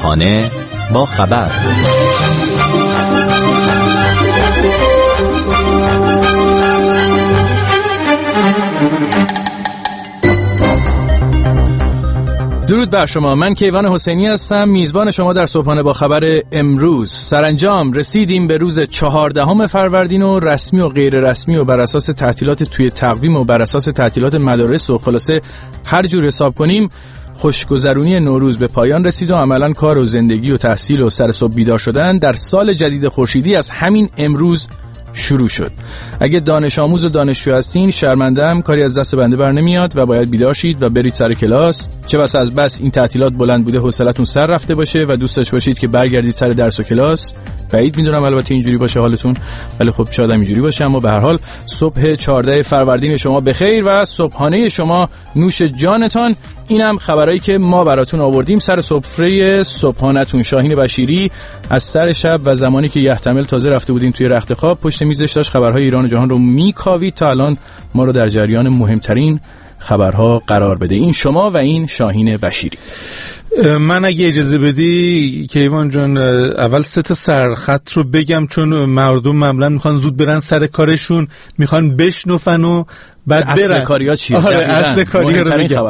صبحانه با خبر. درود بر شما، من کیوان حسینی هستم، میزبان شما در صبحانه با خبر امروز. سرانجام رسیدیم به روز 14 فروردین و رسمی و غیر رسمی و بر اساس تعطیلات توی تقویم و بر اساس تعطیلات مدارس و خلاصه هر جور حساب کنیم خوشگذرونی نوروز به پایان رسید و عملاً کار و زندگی و تحصیل و سر صبح بیدار شدن در سال جدید خورشیدی از همین امروز شروع شد. اگه دانش آموز و دانشجو هستین شرمنده‌ام، کاری از دست بنده بر نمیاد و باید بیدار شید و برید سر کلاس. چه بس از بس این تعطیلات بلند بوده حوصلتون سر رفته باشه و دوست داشته باشید که برگردید سر درس و کلاس. بعید میدونم البته اینجوری باشه حالتون، ولی خب شاید اینجوری باشه. اما به هر حال صبح 14 فروردین شما بخیر و صبحانه شما نوش جانتان. اینم خبرایی که ما براتون آوردیم سر سفره صبحانه‌تون. شاهین بشیری از سر شب و زمانی که یحتمل تازه رفته بودیم توی رخت خواب پشت میزش داشت خبرهای ایران و جهان رو میکاوید تا الان ما رو در جریان مهمترین خبرها قرار بده. این شما و این شاهین بشیری. من اگه اجازه بدی کیوان جان اول 3 تا سرخط رو بگم، چون مردم معمولا میخوان زود برن سر کارشون، میخوان بشنفن و بعد برن. اصل کاریا چیه؟ اصل کاریا رو بگم.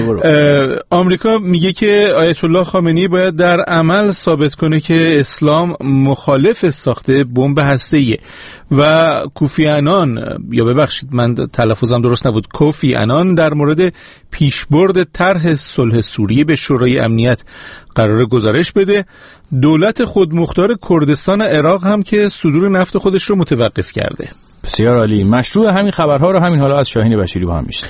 آمریکا میگه که آیت الله خامنه‌ای باید در عمل ثابت کنه که اسلام مخالف ساخت بمب هسته‌ایه و کوفی عنان، یا ببخشید من تلفظم درست نبود، کوفی عنان در مورد پیشبرد طرح صلح سوریه به شورای امنیت قرار گزارش بده. دولت خودمختار کردستان عراق هم که صدور نفت خودش رو متوقف کرده. بسیار عالی. مشروع همین خبرها رو همین حالا از شاهین بشیری با هم میشه.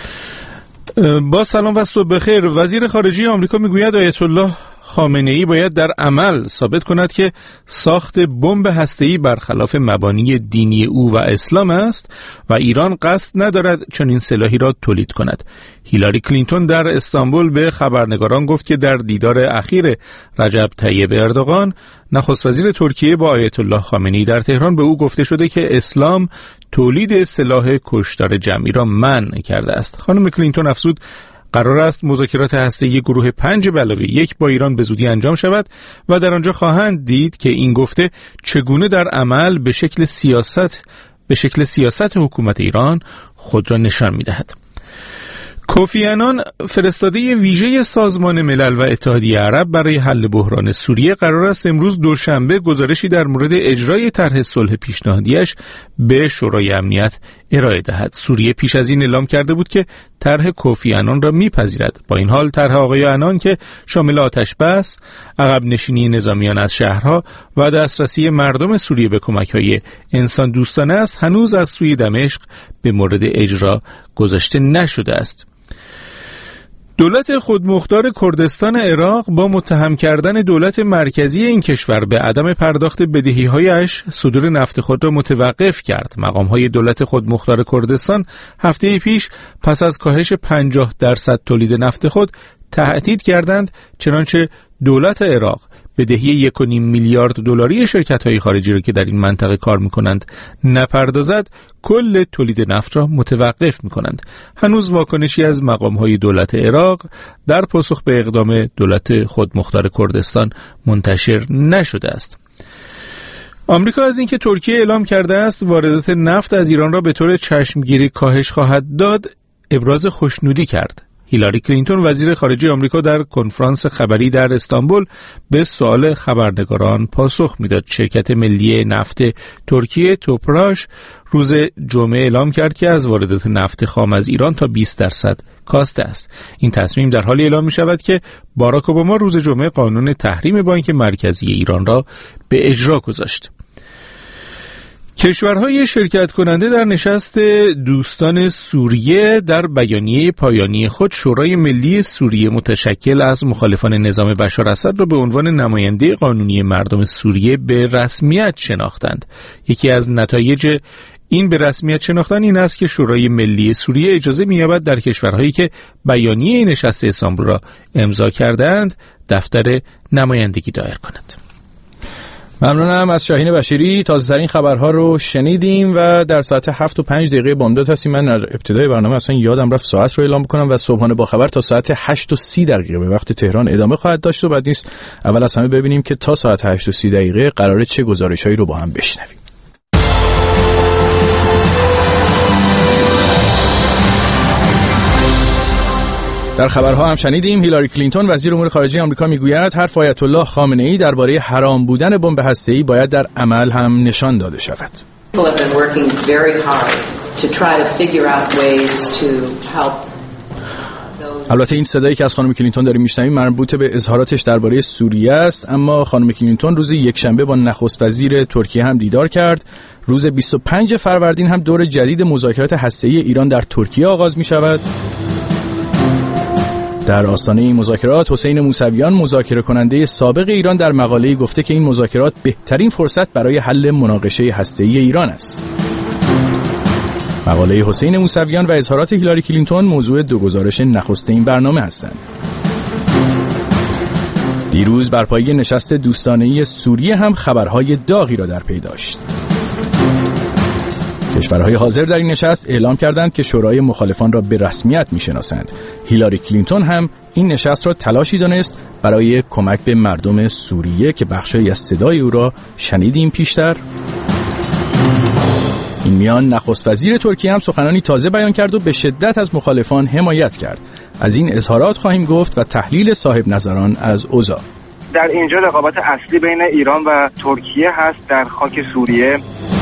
با سلام و صبح بخیر. وزیر خارجه آمریکا میگوید آیت الله خامنه‌ای باید در عمل ثابت کند که ساخت بمب هسته‌ای برخلاف مبانی دینی او و اسلام است و ایران قصد ندارد چنین سلاحی را تولید کند. هیلاری کلینتون در استانبول به خبرنگاران گفت که در دیدار اخیر رجب طیب اردوغان نخست وزیر ترکیه با آیت الله خامنه‌ای در تهران به او گفته شده که اسلام تولید سلاح کشتار جمعی را منع کرده است. خانم کلینتون افزود قرار است مذاکرات هسته‌ای گروه 5+1 با ایران به زودی انجام شود و در آنجا خواهند دید که این گفته چگونه در عمل به شکل سیاست حکومت ایران خود را نشان می‌دهد. کوفی عنان فرستاده ویژه سازمان ملل و اتحادیه عرب برای حل بحران سوریه قرار است امروز دوشنبه گزارشی در مورد اجرای طرح صلح پیشنهادیش به شورای امنیت ارائه دهد. سوریه پیش از این اعلام کرده بود که طرح کوفی عنان را میپذیرد. با این حال طرح آقای عنان که شامل آتش بس، عقب نشینی نظامیان از شهرها و دسترسی مردم سوریه به کمک‌های انسان دوستانه است، هنوز از سوی دمشق به مورد اجرا گذاشته نشده است. دولت خودمختار کردستان عراق با متهم کردن دولت مرکزی این کشور به عدم پرداخت بدهی‌هایش صدور نفت خود را متوقف کرد. مقام‌های دولت خودمختار کردستان هفته پیش پس از کاهش 50% تولید نفت خود تهدید کردند چنانچه دولت عراق بدهی 1.5 میلیارد دلاری شرکت‌های خارجی را که در این منطقه کار می‌کنند نپردازد، کل تولید نفت را متوقف می‌کنند. هنوز واکنشی از مقام‌های دولت عراق در پاسخ به اقدام دولت خودمختار کردستان منتشر نشده است. آمریکا از اینکه ترکیه اعلام کرده است واردات نفت از ایران را به طور چشمگیری کاهش خواهد داد، ابراز خوشنودی کرد. هیلاری کلینتون وزیر خارجه آمریکا در کنفرانس خبری در استانبول به سوال خبرنگاران پاسخ میداد. شرکت ملی نفت ترکیه توپراش روز جمعه اعلام کرد که از واردات نفت خام از ایران تا 20% کاسته است. این تصمیم در حالی اعلام می شود که باراک اوباما روز جمعه قانون تحریم بانک مرکزی ایران را به اجرا گذاشت. کشورهای شرکت کننده در نشست دوستان سوریه در بیانیه پایانی خود شورای ملی سوریه متشکل از مخالفان نظام بشار اسد را به عنوان نماینده قانونی مردم سوریه به رسمیت شناختند. یکی از نتایج این به رسمیت شناختن این است که شورای ملی سوریه اجازه می‌یابد در کشورهایی که بیانیه نشست استانبول را امضا کردند دفتر نمایندگی دایر کند. ممنونم از شاهین بشیری. تازه‌ترین خبرها رو شنیدیم و در ساعت 7:05 بامداد هستیم. من در ابتدای برنامه اصلا یادم رفت ساعت رو اعلام بکنم و صبحانه با خبر تا ساعت 8:30 به وقت تهران ادامه خواهد داشت و بعد نیست اول از همه ببینیم که تا ساعت 8:30 قراره چه گزارش‌هایی رو با هم بشنویم. در خبرها هم شنیدیم هیلاری کلینتون وزیر امور خارجه آمریکا میگوید حرف آیت الله خامنه‌ای درباره حرام بودن بمب هسته‌ای باید در عمل هم نشان داده شود. البته این صدایی که از خانم کلینتون داریم میشنویم مربوط به اظهاراتش درباره سوریه است، اما خانم کلینتون روز یکشنبه با نخست وزیر ترکیه هم دیدار کرد. روز 25 فروردین هم دور جدید مذاکرات هسته‌ای ایران در ترکیه آغاز می‌شود. در آستانه این مذاکرات حسین موسویان مذاکره کننده سابق ایران در مقاله‌ای گفته که این مذاکرات بهترین فرصت برای حل مناقشه هسته‌ای ایران است. مقاله حسین موسویان و اظهارات هیلاری کلینتون موضوع دو گزارش نخست این برنامه هستند. دیروز بر پایه نشست دوستانه‌ای سوریه هم خبرهای داغی را در پی داشت. کشورهای حاضر در این نشست اعلام کردند که شورای مخالفان را به رسمیت می‌شناسند. هیلاری کلینتون هم این نشست را تلاشی دانست برای کمک به مردم سوریه که بخشی از صدای او را شنیدیم پیشتر. این میان نخست وزیر ترکیه هم سخنانی تازه بیان کرد و به شدت از مخالفان حمایت کرد. از این اظهارات خواهیم گفت و تحلیل صاحب نظران از اوضاع. در اینجا رقابت اصلی بین ایران و ترکیه هست در خاک سوریه.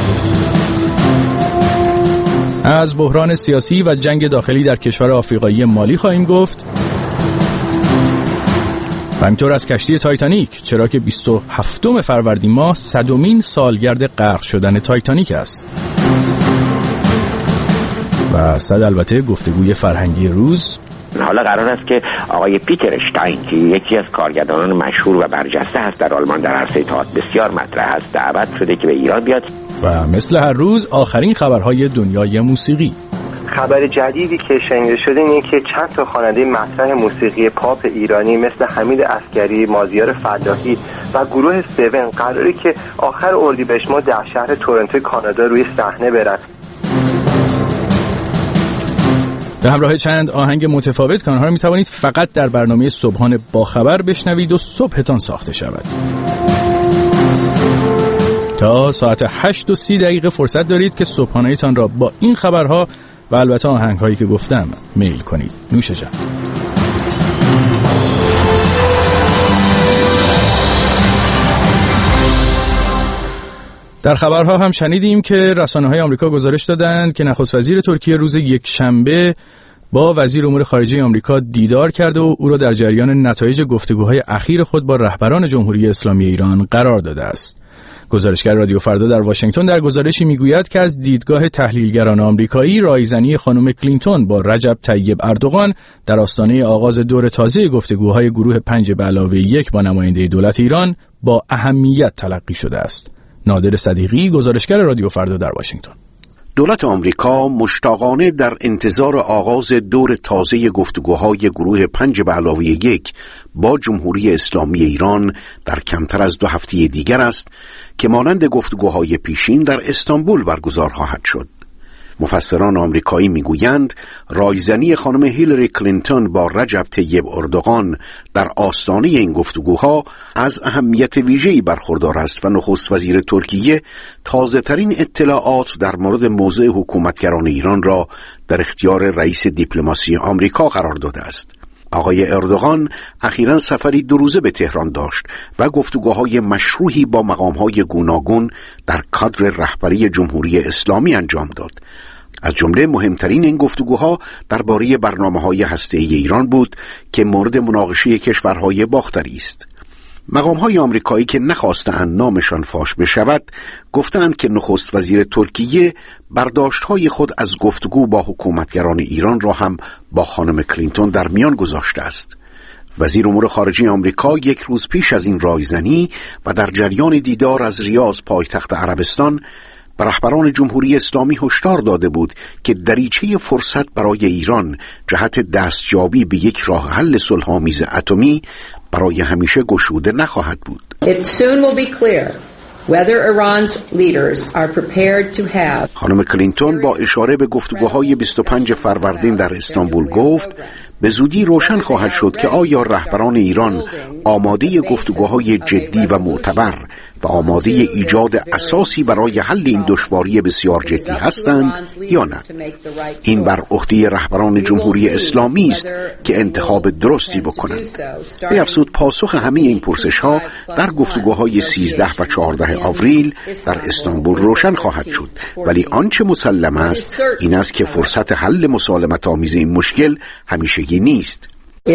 از بحران سیاسی و جنگ داخلی در کشور آفریقایی مالی خواهیم گفت و همینطور از کشتی تایتانیک، چرا که 27 فروردین ماه 100مین سالگرد غرق شدن تایتانیک است. و صد البته گفتگوی فرهنگی روز. حالا قرار است که آقای پیتر اشتاین که یکی از کارگردانان مشهور و برجسته هست در آلمان در عرصه تئاتر بسیار مطرح است، دعوت شده که به ایران بیاد. و مثل هر روز آخرین خبرهای دنیای موسیقی. خبر جدیدی که شنیده شده اینه که چند تا خواننده مطرح موسیقی پاپ ایرانی مثل حمید عسگری، مازیار فلاحی و گروه 7 قراره که آخر اردیبهشت ماه در شهر تورنتو کانادا روی صحنه برن. به همراه چند آهنگ متفاوت که آنها را میتوانید فقط در برنامه صبحانه با خبر بشنوید و صبحتان ساخته شود. تا ساعت 8:30 فرصت دارید که صبحانه‌تان را با این خبرها و البته آهنگ‌هایی که گفتم میل کنید. نوش جان. در خبرها هم شنیدیم که رسانه‌های آمریکا گزارش دادند که نخست وزیر ترکیه روز یکشنبه با وزیر امور خارجه آمریکا دیدار کرده و او را در جریان نتایج گفتگوهای اخیر خود با رهبران جمهوری اسلامی ایران قرار داده است. گزارشگر رادیو فردا در واشنگتن در گزارشی میگوید که از دیدگاه تحلیلگران آمریکایی رایزنی خانم کلینتون با رجب طیب اردوغان در آستانه آغاز دور تازه گفتگوهای گروه 5+1 با نماینده دولت ایران با اهمیت تلقی شده است. نادر صدیقی، گزارشگر رادیو فردا در واشنگتن. دولت آمریکا مشتاقانه در انتظار آغاز دور تازه گفتگوهای گروه 5+1 با جمهوری اسلامی ایران در کمتر از 2 هفته دیگر است که مانند گفتگوهای پیشین در استانبول برگزار خواهد شد. مفسران آمریکایی میگویند رایزنی خانم هیلاری کلینتون با رجب طیب اردوغان در آستانه این گفتگوها از اهمیت ویژه‌ای برخوردار است و نخست وزیر ترکیه تازه‌ترین اطلاعات در مورد موضع حکومتگران ایران را در اختیار رئیس دیپلماسی آمریکا قرار داده است. آقای اردوغان اخیراً سفری 2 روزه به تهران داشت و گفتگوهای مشروحی با مقام‌های گوناگون در کادر رهبری جمهوری اسلامی انجام داد. از جمله مهمترین این گفتگوها درباره برنامه‌های هسته‌ای ایران بود که مورد مناقشه کشورهای باختری است. مقام‌های آمریکایی که نخواستند نامشان فاش بشود گفتند که نخست وزیر ترکیه برداشت‌های خود از گفتگو با حکومتگران ایران را هم با خانم کلینتون در میان گذاشته است. وزیر امور خارجه آمریکا 1 روز پیش از این رایزنی و در جریان دیدار از ریاض پایتخت عربستان به رهبران جمهوری اسلامی هشدار داده بود که دریچه فرصت برای ایران جهت دستیابی به یک راه حل صلح‌آمیز اتمی برای همیشه گشوده نخواهد بود. It soon will be clear خانم کلینتون با اشاره به گفتگوهای 25 فروردین در استانبول گفت به زودی روشن خواهد شد که آیا رهبران ایران آماده گفتگوهای جدی و معتبر و آماده ایجاد اساسی برای حل این دشواری بسیار جدی هستند یا نه. این بر عهده رهبران جمهوری اسلامی است که انتخاب درستی بکنند. به افزود پاسخ همه این پرسش‌ها در گفتگوهای 13 و 14 آوریل در استانبول روشن خواهد شد، ولی آنچه مسلم است این است که فرصت حل مسالمت‌آمیز این مشکل همیشگی نیست.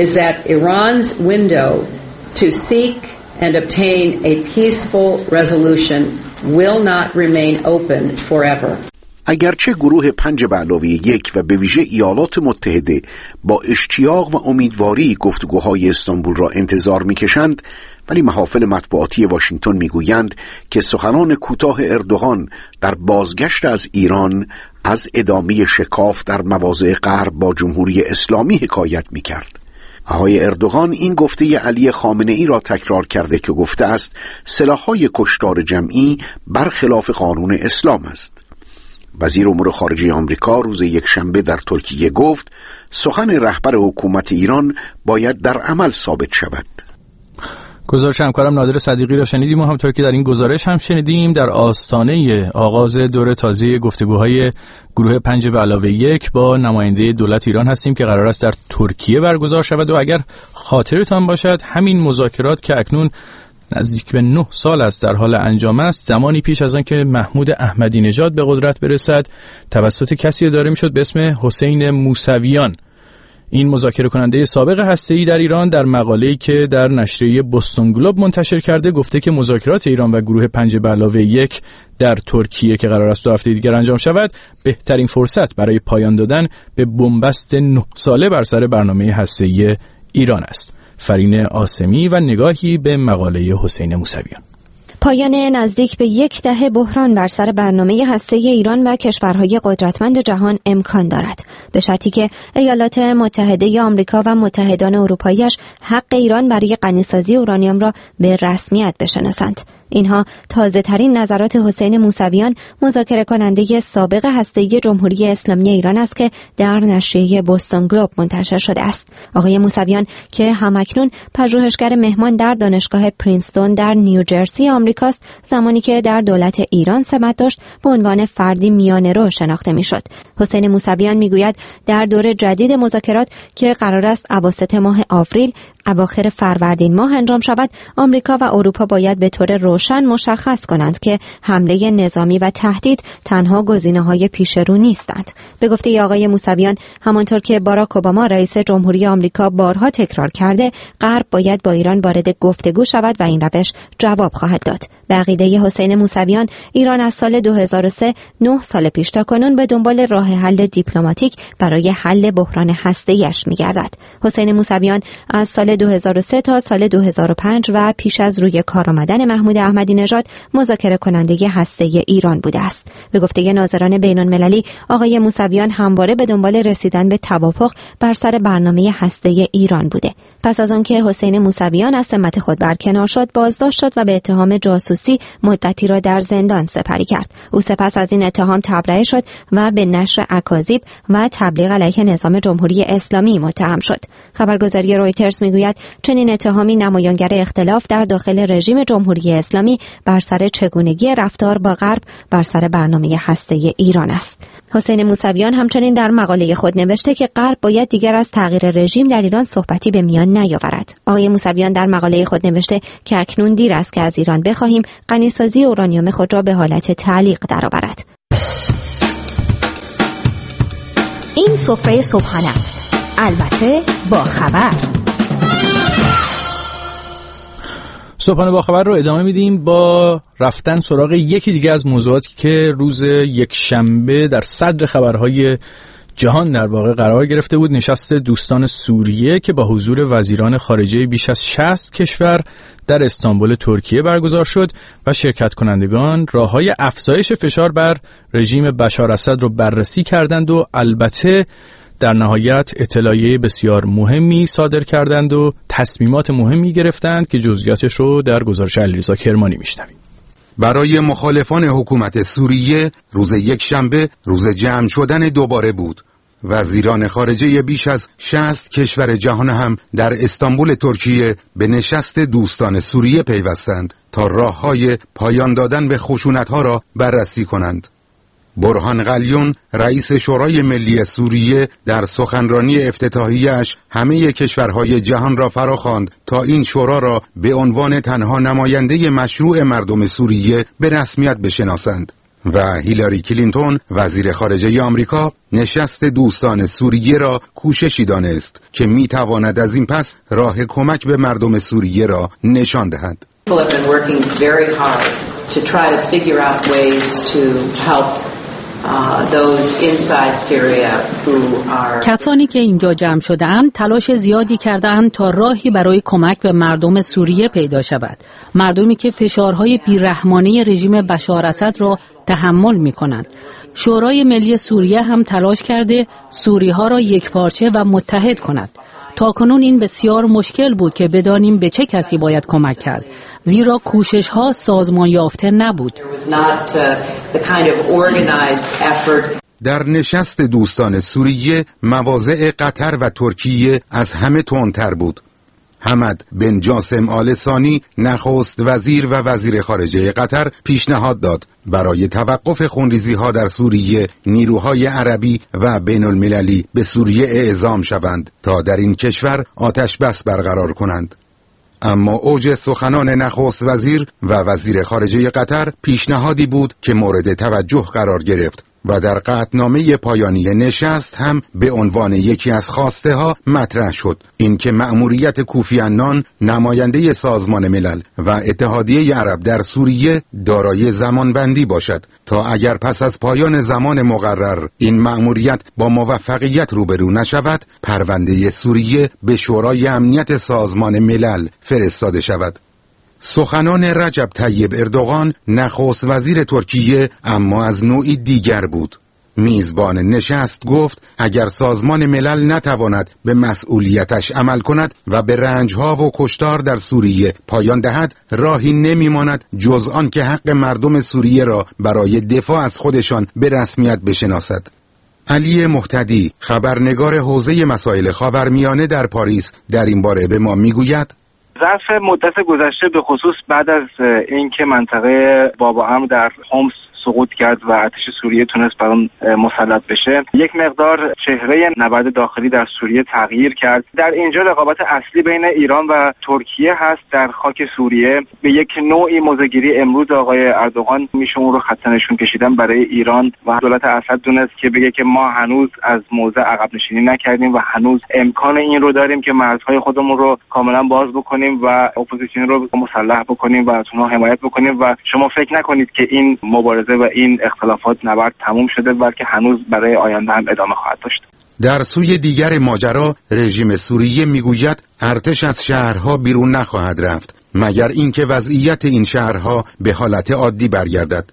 and obtain a peaceful resolution will not remain open forever. اگرچه گروه 5+1 و به ویژه ایالات متحده با اشتیاق و امیدواری گفتگوهای استانبول را انتظار می‌کشند، ولی محافل مطبوعاتی واشنگتن می‌گویند که سخنان کوتاه اردوغان در بازگشت از ایران از ادامه شکاف در مواضع غرب با جمهوری اسلامی حکایت می‌کرد. آقای اردوغان این گفته علی خامنه‌ای را تکرار کرده که گفته است سلاح‌های کشتار جمعی برخلاف قانون اسلام است. وزیر امور خارجه آمریکا روز یکشنبه در ترکیه گفت سخن رهبر حکومت ایران باید در عمل ثابت شود. گزارش همکارم نادر صدیقی را شنیدیم و همونطور که در این گزارش هم شنیدیم در آستانه آغاز دور تازه گفتگوهای گروه 5+1 با نماینده دولت ایران هستیم که قرار است در ترکیه برگزار شود و اگر خاطرتان باشد همین مذاکرات که اکنون نزدیک به 9 سال است در حال انجام است، زمانی پیش از آن که محمود احمدی نژاد به قدرت برسد توسط کسی اداره میشد به اسم حسین موسویان. این مذاکره کننده سابق هسته‌ای در ایران در مقاله‌ای که در نشریه بوستون گلوب منتشر کرده گفته که مذاکرات ایران و گروه 5+1 در ترکیه که قرار است 2 هفته دیگر انجام شود بهترین فرصت برای پایان دادن به بنبست 9 ساله بر سر برنامه هسته‌ای ایران است. فرین آسمی و نگاهی به مقاله حسین موسویان. پایان نزدیک به 10 دهه بحران بر سر برنامه هسته‌ای ایران و کشورهای قدرتمند جهان امکان دارد، به شرطی که ایالات متحده آمریکا و متحدان اروپایی‌اش حق ایران برای غنی‌سازی اورانیوم را به رسمیت بشناسند. اینها تازه ترین نظرات حسین موسویان، مذاکره کننده سابق هسته‌ای جمهوری اسلامی ایران است که در نشریه بوستون گلوب منتشر شده است. آقای موسویان که همکنون پژوهشگر مهمان در دانشگاه پرینستون در نیوجرسی آمریکاست، زمانی که در دولت ایران سمت داشت به عنوان فردی میانه‌رو شناخته میشد. حسین موسویان میگوید در دور جدید مذاکرات که قرار است اواسط ماه آوریل اواخر فروردین ماه انجام شود، آمریکا و اروپا باید به طور روشن مشخص کنند که حمله نظامی و تهدید تنها گزینه‌های پیش رو نیستند. به گفته آقای موسویان، همانطور که باراک اوباما رئیس جمهوری آمریکا بارها تکرار کرده، غرب باید با ایران وارد گفتگو شود و این روش جواب خواهد داد. به عقیده حسین موسویان، ایران از سال 2003 9 سال پیش تا کنون به دنبال راه حل دیپلماتیک برای حل بحران هسته‌ایش می‌گردد. حسین موسویان از سال 2003 تا سال 2005 و پیش از روی کار آمدن محمود احمدی نژاد مذاکره کننده هسته‌ای ایران بوده است. به گفته ناظران بین‌المللی، آقای موسویان همواره به دنبال رسیدن به توافق بر سر برنامه هسته‌ای ایران بوده. پس از آنکه حسین موسویان از سمت خود برکنار شد، بازداشت شد و به اتهام جاسوسی مدتی را در زندان سپری کرد. او سپس از این اتهام تبرئه شد و به نشر اکاذیب و تبلیغ علیه نظام جمهوری اسلامی متهم شد. خبرگزاری رویترز میگوید چنین اتهامی نمایانگر اختلاف در داخل رژیم جمهوری اسلامی بر سر چگونگی رفتار با غرب بر سر برنامه هسته‌ای ایران است. حسین موسویان همچنین در مقاله خود نوشته که غرب باید دیگر از تغییر رژیم در ایران صحبتی به میان نیاورد. آقای موسویان در مقاله خود نوشته که اکنون دیر است که از ایران بخواهیم غنی‌سازی اورانیوم خود را به حالت تعلیق درآورد. این سفره صبحانه است، البته با خبر. صبحانه با خبر رو ادامه میدیم با رفتن سراغ یکی دیگه از موضوعاتی که روز یکشنبه در صدر خبرهای جهان در واقع قرار گرفته بود. نشست دوستان سوریه که با حضور وزیران خارجه بیش از 60 کشور در استانبول ترکیه برگزار شد و شرکت کنندگان راه‌های افزایش فشار بر رژیم بشار اسد رو بررسی کردند و البته در نهایت اطلاعیه بسیار مهمی صادر کردند و تصمیمات مهمی گرفتند که جزئیاتش رو در گزارش علیرضا کرمانی میشنویم. برای مخالفان حکومت سوریه روز یکشنبه روز جمع شدن دوباره بود. وزیران خارجه بیش از 60 کشور جهان هم در استانبول ترکیه به نشست دوستان سوریه پیوستند تا راه‌های پایان دادن به خشونت‌ها را بررسی کنند. برهان قلیون رئیس شورای ملی سوریه در سخنرانی افتتاحیه‌اش همه کشورهای جهان را فراخواند تا این شورا را به عنوان تنها نماینده مشروع مردم سوریه به رسمیت بشناسند و هیلاری کلینتون وزیر خارجه آمریکا نشست دوستان سوریه را کوششی دانست که میتواند از این پس راه کمک به مردم سوریه را نشان دهد. کسانی که اینجا جمع شده‌اند تلاش زیادی کرده‌اند تا راهی برای کمک به مردم سوریه پیدا شود. مردمی که فشارهای بیرحمانه رژیم بشار اسد را تحمل می‌کنند. شورای ملی سوریه هم تلاش کرده سوری‌ها را یکپارچه و متحد کند. تاکنون این بسیار مشکل بود که بدانیم به چه کسی باید کمک کرد، زیرا کوشش‌ها سازمان یافته نبود. در نشست دوستان سوریه مواضع قطر و ترکیه از همه تندتر بود. حمد بن جاسم آل ثانی نخست وزیر و وزیر خارجه قطر پیشنهاد داد برای توقف خونریزی‌ها در سوریه نیروهای عربی و بین المللی به سوریه اعزام شوند تا در این کشور آتش بس برقرار کنند. اما اوج سخنان نخست وزیر و وزیر خارجه قطر پیشنهادی بود که مورد توجه قرار گرفت و در قطعنامه پایانی نشست هم به عنوان یکی از خواسته ها مطرح شد، اینکه مأموریت کوفی عنان نماینده سازمان ملل و اتحادیه عرب در سوریه دارای زمانبندی باشد تا اگر پس از پایان زمان مقرر این مأموریت با موفقیت روبرو نشود، پرونده سوریه به شورای امنیت سازمان ملل فرستاده شود. سخنان رجب طیب اردوغان نخست وزیر ترکیه اما از نوعی دیگر بود. میزبان نشست گفت اگر سازمان ملل نتواند به مسئولیتش عمل کند و به رنجها و کشتار در سوریه پایان دهد، راهی نمیماند جز آن که حق مردم سوریه را برای دفاع از خودشان به رسمیت بشناسد. علی مهتدی خبرنگار حوزه مسائل خاورمیانه در پاریس در این باره به ما میگوید ظرف مدت گذشته به خصوص بعد از اینکه منطقه باب امر در حمص سقوط کرد و ارتش سوریه تونست بر اون مسلط بشه، یک مقدار چهره نبرد داخلی در سوریه تغییر کرد. در اینجا رقابت اصلی بین ایران و ترکیه هست در خاک سوریه. به یک نوعی موضع‌گیری امروز آقای اردوغان میشه اون رو خط نشون کشیدن برای ایران و دولت اسد دونست که بگه که ما هنوز از موضع عقب نشینی نکردیم و هنوز امکان این رو داریم که مرزهای خودمون رو کاملا باز بکنیم و اپوزیسیون رو مسلح بکنیم و از اونها حمایت بکنیم و شما فکر نکنید که این مبارزه و این اختلافات نبرد تموم شده، بلکه هنوز برای آینده هم ادامه خواهد داشت. در سوی دیگر ماجرا رژیم سوریه میگوید ارتش از شهرها بیرون نخواهد رفت مگر اینکه وضعیت این شهرها به حالت عادی برگردد.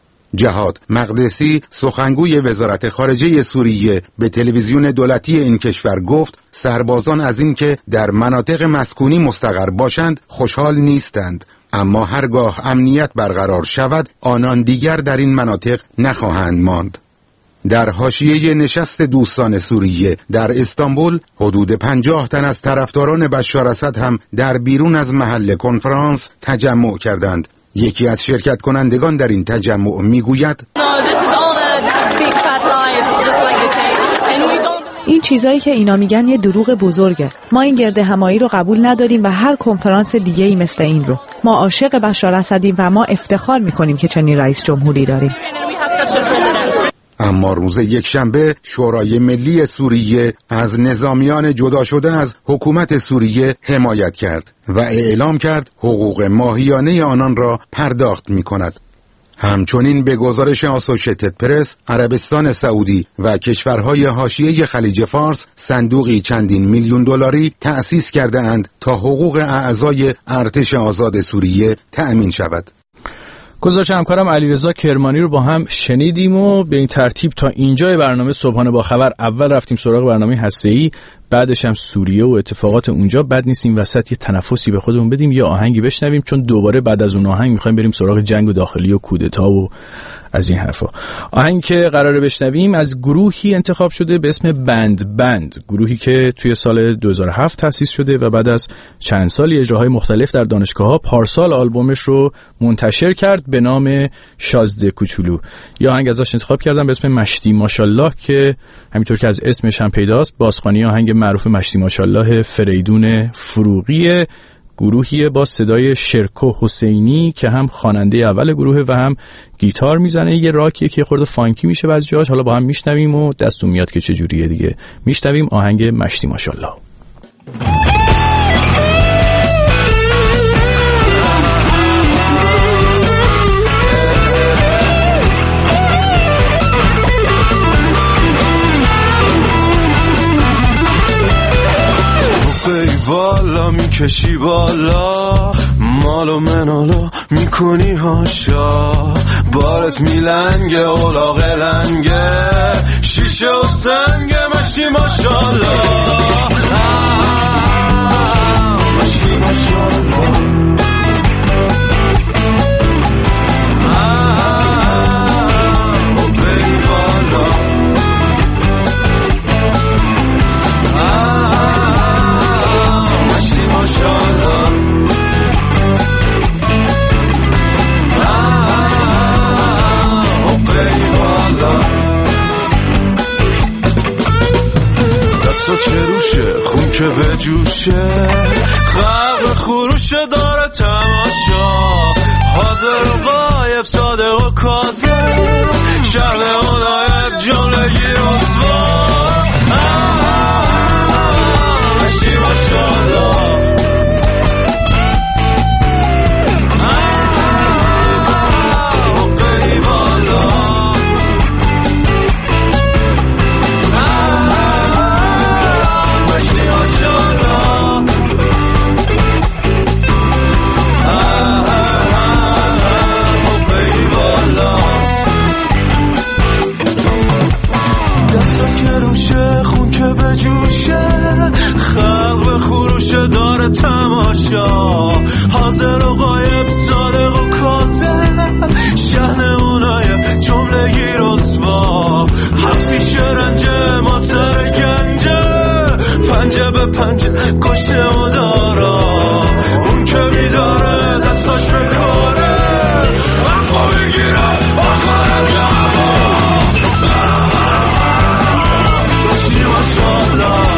جهاد مقدسی سخنگوی وزارت خارجه سوریه به تلویزیون دولتی این کشور گفت سربازان از اینکه در مناطق مسکونی مستقر باشند خوشحال نیستند، اما هرگاه امنیت برقرار شود آنان دیگر در این مناطق نخواهند ماند. در حاشیه نشست دوستان سوریه در استانبول حدود 50 تن از طرفداران بشار اسد هم در بیرون از محل کنفرانس تجمع کردند. یکی از شرکت کنندگان در این تجمع میگوید این چیزایی که اینا میگن یه دروغ بزرگه. ما این گرد همایی رو قبول نداریم و هر کنفرانس دیگه‌ای مثل این رو. ما عاشق بشار اسدیم و ما افتخار میکنیم که چنین رئیس جمهوری داریم. اما روز یکشنبه شورای ملی سوریه از نظامیان جدا شده از حکومت سوریه حمایت کرد و اعلام کرد حقوق ماهیانه آنان را پرداخت می کند. همچنین به گزارش آسوشیتد پرس، عربستان سعودی و کشورهای حاشیه خلیج فارس صندوقی چندین میلیون دلاری تأسیس کرده اند تا حقوق اعضای ارتش آزاد سوریه تأمین شود. گزارش همکارم علیرضا کرمانی رو با هم شنیدیم و به این ترتیب تا اینجای برنامه صبحانه با خبر اول رفتیم سراغ برنامه هسته‌ای بعدش هم سوریه و اتفاقات اونجا، بد نیست این وسط یه تنفسی به خودمون بدیم، یه آهنگی بشنویم، چون دوباره بعد از اون آهنگ میخوایم بریم سراغ جنگ و داخلی و کودتا و از این حرفا. آهنگ که قراره بشنویم از گروهی انتخاب شده به اسم بند، گروهی که توی سال 2007 تأسیس شده و بعد از چند سالی اجراهای مختلف در دانشگاه‌ها پارسال آلبومش رو منتشر کرد به نام شازده کوچولو. یا آهنگ ازش انتخاب کردم به اسم مشتی ماشالله که همینطور که از اسمش هم پیداست بازخوانی آهنگ معروف مشتی ماشالله فریدون فروغی، گروهی با صدای شرکو حسینی که هم خواننده اول گروهه و هم گیتار میزنه. یه راکیه که خورده فانکی میشه بعضی جاش. حالا با هم میشنویم و دستون میاد که چه جوریه دیگه. میشنویم آهنگ مشتی ماشالله. بالا میکشی بالا، مال و منالو میکنی هاشا، بارت میلنگه اولاغ لنگه، شیشه و سنگه مشتی ماشالله، مشتی ماشالله، دستا که روشه خون که به جوشه، خلق خروشه داره تماشا، حاضر و غایب صادق و کاذب، شهر اولایت جملگی رسوا، مشتی ماشالله، خلق خروشه داره تماشا، حاضر و غایب صادق و کاذب، شهن اونای جملگی رسوا، حق پیش رنجه ما سر گنجه، پنجه به پنجه کشته و دارا، اون که بیداره دستاش بکاره، وقتا بگیره آخر جمعا، مشتی ماشالله،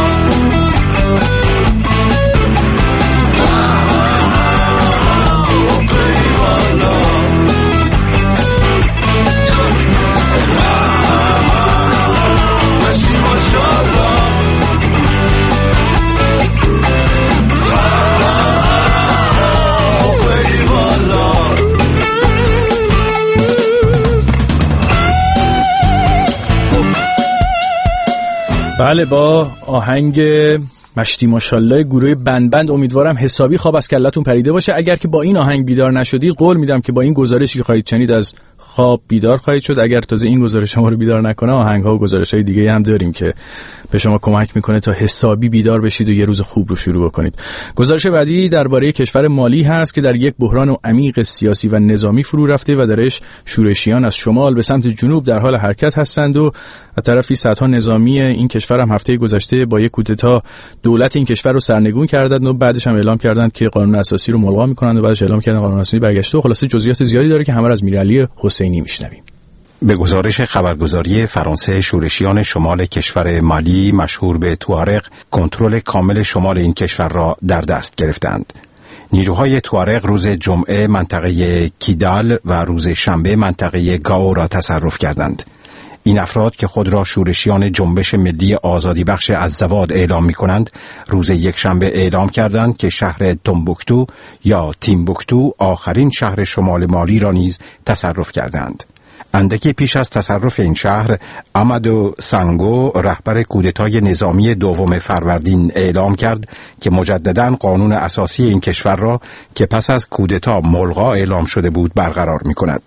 بله، با آهنگ مشتی ماشالله گروه بند امیدوارم حسابی خواب از کلتون پریده باشه. اگر که با این آهنگ بیدار نشدید، قول میدم که با این گزارشی که خواهید شنید از خواب بیدار خواهید شد. اگر تازه این گزارش شما رو بیدار نکنه، آهنگ‌ها و گزارش‌های دیگه هم داریم که به شما کمک میکنه تا حسابی بیدار بشید و یه روز خوب رو شروع بکنید. گزارش بعدی درباره کشور مالی هست که در یک بحران عمیق سیاسی و نظامی فرو رفته و درش شورشیان از شمال به سمت جنوب در حال حرکت هستند و از طرفی سطح نظامی این کشور هم هفته گذشته با یک کودتا دولت این کشور رو سرنگون کردند و بعدش هم اعلام کردند که قانون اساسی رو ملغا میکنند و بعدش اعلام کردن قانون اساسی برگشته و خلاصه جزئیات زیادی داره که همه از میرعلی حسینی میشنویم. به گزارش خبرگزاری فرانسه، شورشیان شمال کشور مالی مشهور به توارق کنترل کامل شمال این کشور را در دست گرفتند. نیروهای توارق روز جمعه منطقه کیدال و روز شنبه منطقه گاو را تصرف کردند. این افراد که خود را شورشیان جنبش ملی آزادی بخش الزواد اعلام می کنند، روز یک شنبه اعلام کردند که شهر تومبوکتو یا تیمبوکتو آخرین شهر شمال مالی را نیز تصرف کردند. اندکی پیش از تصرف این شهر، امادو سانگو رهبر کودتای نظامی 2 فروردین اعلام کرد که مجدداً قانون اساسی این کشور را که پس از کودتا ملغا اعلام شده بود برقرار می کند.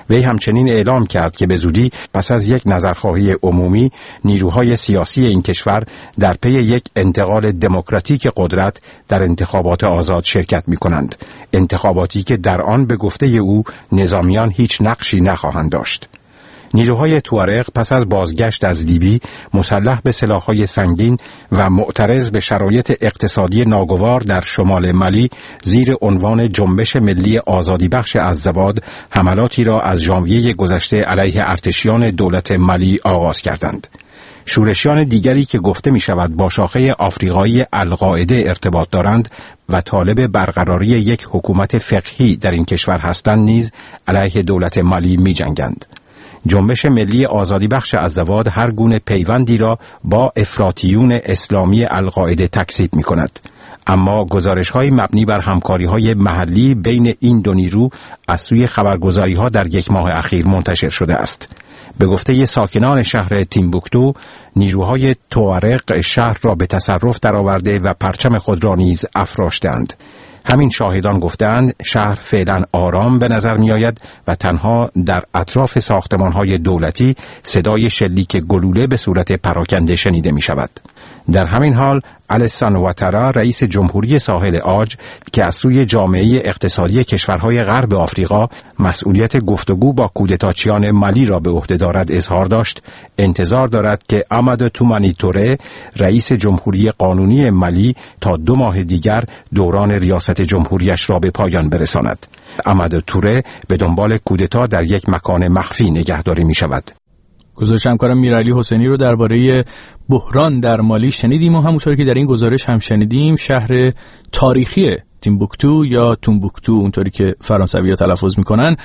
وی همچنین اعلام کرد که به زودی پس از یک نظرخواهی عمومی نیروهای سیاسی این کشور در پی یک انتقال دموکراتیک قدرت در انتخابات آزاد شرکت می‌کنند، انتخاباتی که در آن به گفته او نظامیان هیچ نقشی نخواهند داشت. نیروهای توارق پس از بازگشت از لیبی مسلح به سلاح‌های سنگین و معترض به شرایط اقتصادی ناگوار در شمال مالی زیر عنوان جنبش ملی آزادی بخش الزواد حملاتی را از ژانویه گذشته علیه ارتشیان دولت مالی آغاز کردند. شورشیان دیگری که گفته می شود با شاخه آفریقایی القاعده ارتباط دارند و طالب برقراری یک حکومت فقهی در این کشور هستند نیز علیه دولت مالی می جنگند. جنبش ملی آزادی بخش الزواد هر گونه پیوندی را با افراطیون اسلامی القاعده تکذیب می کند. اما گزارش‌های مبنی بر همکاری‌های محلی بین این دو نیرو از سوی خبرگزاری‌ها در یک ماه اخیر منتشر شده است. به گفته ساکنان شهر تیمبوکتو، نیروهای توارق شهر را به تصرف درآورده و پرچم خود را نیز افراشتند. همین شاهدان گفتند شهر فعلا آرام به نظر می آید و تنها در اطراف ساختمان‌های دولتی صدای شلیک گلوله به صورت پراکنده شنیده می شود. در همین حال السان اواتارا رئیس جمهوری ساحل عاج که از سوی جامعه اقتصادی کشورهای غرب آفریقا مسئولیت گفتگو با کودتاچیان مالی را به عهده دارد اظهار داشت، انتظار دارد که آمادو تومانی توره رئیس جمهوری قانونی مالی تا 2 ماه دیگر دوران ریاست جمهوریش را به پایان برساند. آمادو توره به دنبال کودتا در یک مکان مخفی نگهداری می شود. گزارش همکارم میرعلی حسینی رو درباره بحران در مالی شنیدیم و همونطور که در این گزارش هم شنیدیم شهر تاریخی تیمبوکتو یا تومبوکتو اونطوری که فرانسوی‌ها تلفظ میکنن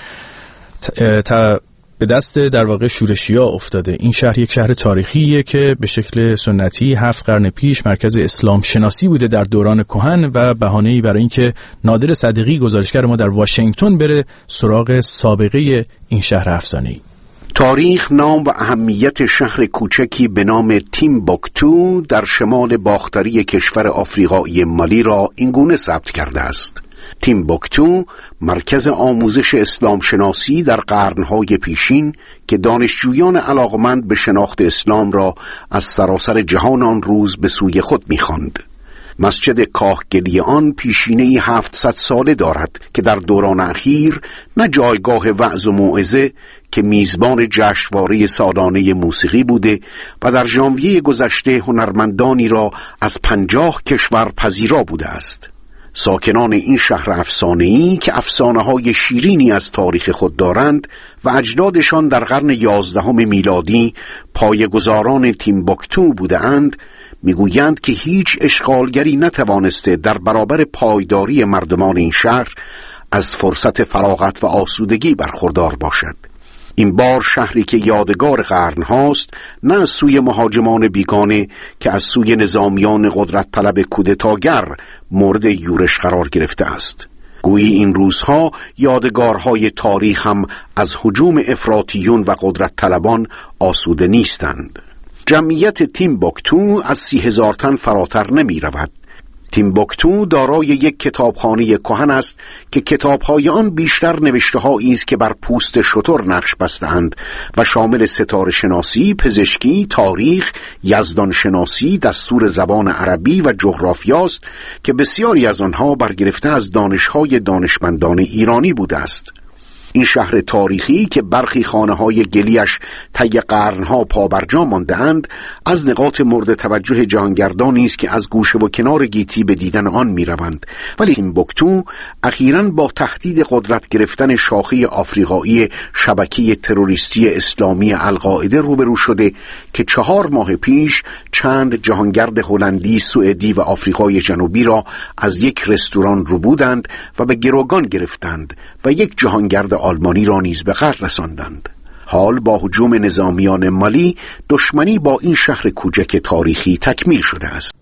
به دست در واقع شورشی‌ها افتاده. این شهر یک شهر تاریخیه که به شکل سنتی 7 قرن پیش مرکز اسلام شناسی بوده در دوران کهن و بهانه‌ای برای اینکه نادر صدیقی گزارشگر ما در واشنگتن بره سراغ سابقه این شهر افسانه‌ای. تاریخ نام و اهمیت شهر کوچکی به نام تیمبوکتو در شمال باختری کشور آفریقایی مالی را اینگونه ثبت کرده است. تیمبوکتو مرکز آموزش اسلام شناسی در قرنهای پیشین که دانشجویان علاقمند به شناخت اسلام را از سراسر جهان آن روز به سوی خود می‌خواند. مسجد کاهگلی آن پیشینه‌ای 700 ساله دارد که در دوران اخیر نه جایگاه وعظ و موعظه که میزبان جشنواره سالانه موسیقی بوده و در ژانویه گذشته هنرمندانی را از 50 کشور پذیرا بوده است. ساکنان این شهر افسانه‌ای که افسانه‌های شیرینی از تاریخ خود دارند و اجدادشان در قرن 11 میلادی پایه‌گذاران تیمبوکتو بودند، میگویند که هیچ اشغالگری نتوانسته در برابر پایداری مردمان این شهر از فرصت فراغت و آسودگی برخوردار باشد. این بار شهری که یادگار قرن هاست نه از سوی مهاجمان بیگانه که از سوی نظامیان قدرت طلب کودتاگر مورد یورش قرار گرفته است. گویی این روزها یادگارهای تاریخ هم از هجوم افراطیون و قدرت طلبان آسوده نیستند. جمعیت تیمبوکتو از 30,000 تن فراتر نمی رود. تیمبوکتو دارای یک کتابخانه کهن است که کتاب‌های آن بیشتر نوشته‌هایی است که بر پوست شتر نقش بسته‌اند و شامل ستاره شناسی، پزشکی، تاریخ، یزدان شناسی، دستور زبان عربی و جغرافیا است که بسیاری از آنها برگرفته از دانش‌های دانشمندان ایرانی بوده است. این شهر تاریخی که برخی خانه‌های گلیش طی قرن‌ها پابرجا مانده‌اند از نقاط مورد توجه جهانگردانی است که از گوشه و کنار گیتی به دیدن آن می‌روند، ولی تیمبوکتو اخیراً با تهدید قدرت گرفتن شاخه آفریقایی شبکه تروریستی اسلامی القاعده روبرو شده که 4 ماه پیش چند جهانگرد هلندی، سوئدی و آفریقای جنوبی را از یک رستوران ربودند و به گروگان گرفتند و یک جهانگرد آلمانی را نیز به قتل رساندند. حال با هجوم نظامیان مالی دشمنی با این شهر کوچک تاریخی تکمیل شده است.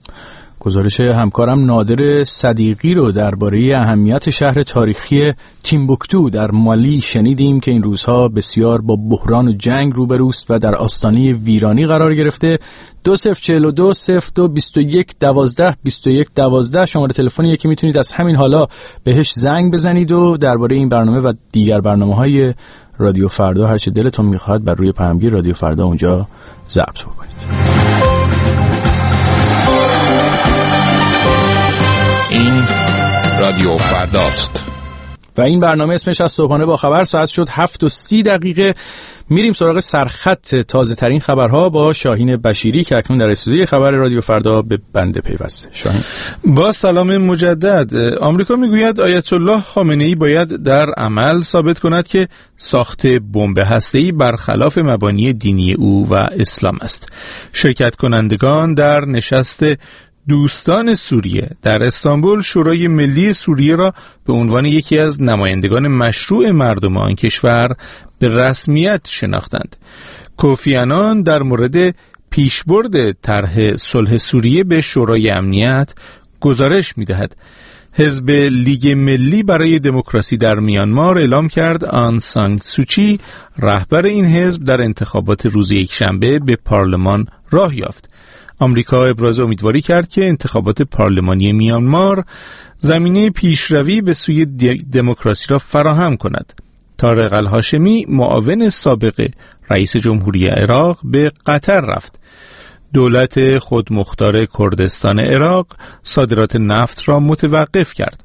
گزارش همکارم نادر صدیقی رو درباره اهمیت شهر تاریخی تیمبوکتو در مالی شنیدیم که این روزها بسیار با بحران و جنگ روبروست و در آستانه ویرانی قرار گرفته. 2042 02 21 12 21 12 شماره تلفنیه که میتونید از همین حالا بهش زنگ بزنید و درباره این برنامه و دیگر برنامه‌های رادیو فردا هر چه دلتون میخواد بر روی پیامگیر رادیو فردا اونجا ضبط بکنید. این رادیو فرداست و این برنامه اسمش از صبحانه با خبر. ساعت شد 7:30. میریم سراغ سرخط تازه ترین خبرها با شاهین بشیری که اکنون در استودیوی خبر رادیو فردا به بنده پیوسته. شاهین، با سلام مجدد. آمریکا میگوید آیت الله خامنه‌ای باید در عمل ثابت کند که ساخت بمب هسته‌ای برخلاف مبانی دینی او و اسلام است. شرکت کنندگان در نشست دوستان سوریه در استانبول شورای ملی سوریه را به عنوان یکی از نمایندگان مشروع مردم آن کشور به رسمیت شناختند. کوفی عنان در مورد پیشبرد طرح صلح سوریه به شورای امنیت گزارش می‌دهد. حزب لیگ ملی برای دموکراسی در میانمار اعلام کرد آن سان سوچی رهبر این حزب در انتخابات روز یکشنبه به پارلمان راه یافت. آمریکا ابراز امیدواری کرد که انتخابات پارلمانی میانمار زمینه پیشروی به سوی دموکراسی را فراهم کند. طارق الهاشمی معاون سابق رئیس جمهوری عراق به قطر رفت. دولت خودمختار کردستان عراق صادرات نفت را متوقف کرد.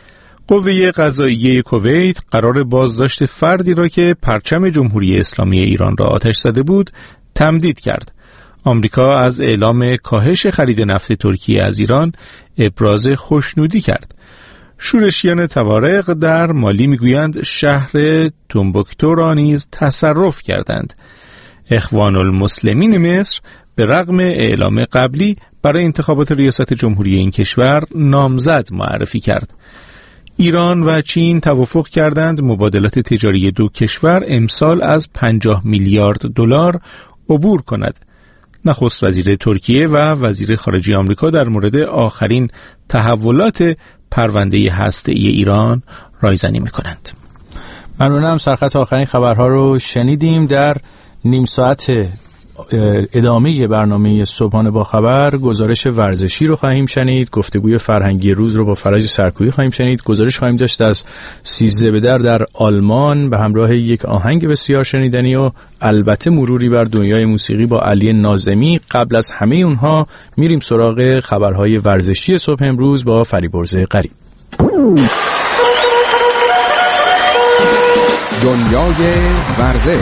قوه قضاییه کویت قرار بازداشت فردی را که پرچم جمهوری اسلامی ایران را آتش زده بود تمدید کرد. آمریکا از اعلام کاهش خرید نفت ترکیه از ایران ابراز خوشنودی کرد. شورشیان توارق در مالی میگویند شهر تومبوکتو را نیز تصرف کردند. اخوان المسلمین مصر به رغم اعلام قبلی برای انتخابات ریاست جمهوری این کشور نامزد معرفی کرد. ایران و چین توافق کردند مبادلات تجاری دو کشور امسال از 50 میلیارد دلار عبور کند. نخست وزیر ترکیه و وزیر خارجه آمریکا در مورد آخرین تحولات پرونده هسته‌ای ایران رایزنی می‌کنند. ممنونم. سرخط آخرین خبرها رو شنیدیم. در نیم ساعت ادامه برنامه صبحانه با خبر گزارش ورزشی رو خواهیم شنید، گفتگوی فرهنگی روز رو با فرج سرکویی خواهیم شنید، گزارش خواهیم داشت از 13 به در آلمان به همراه یک آهنگ بسیار شنیدنی و البته مروری بر دنیای موسیقی با علی ناظمی. قبل از همه اونها میریم سراغ خبرهای ورزشی صبح امروز با فریبرز غریب. دنیای ورزش.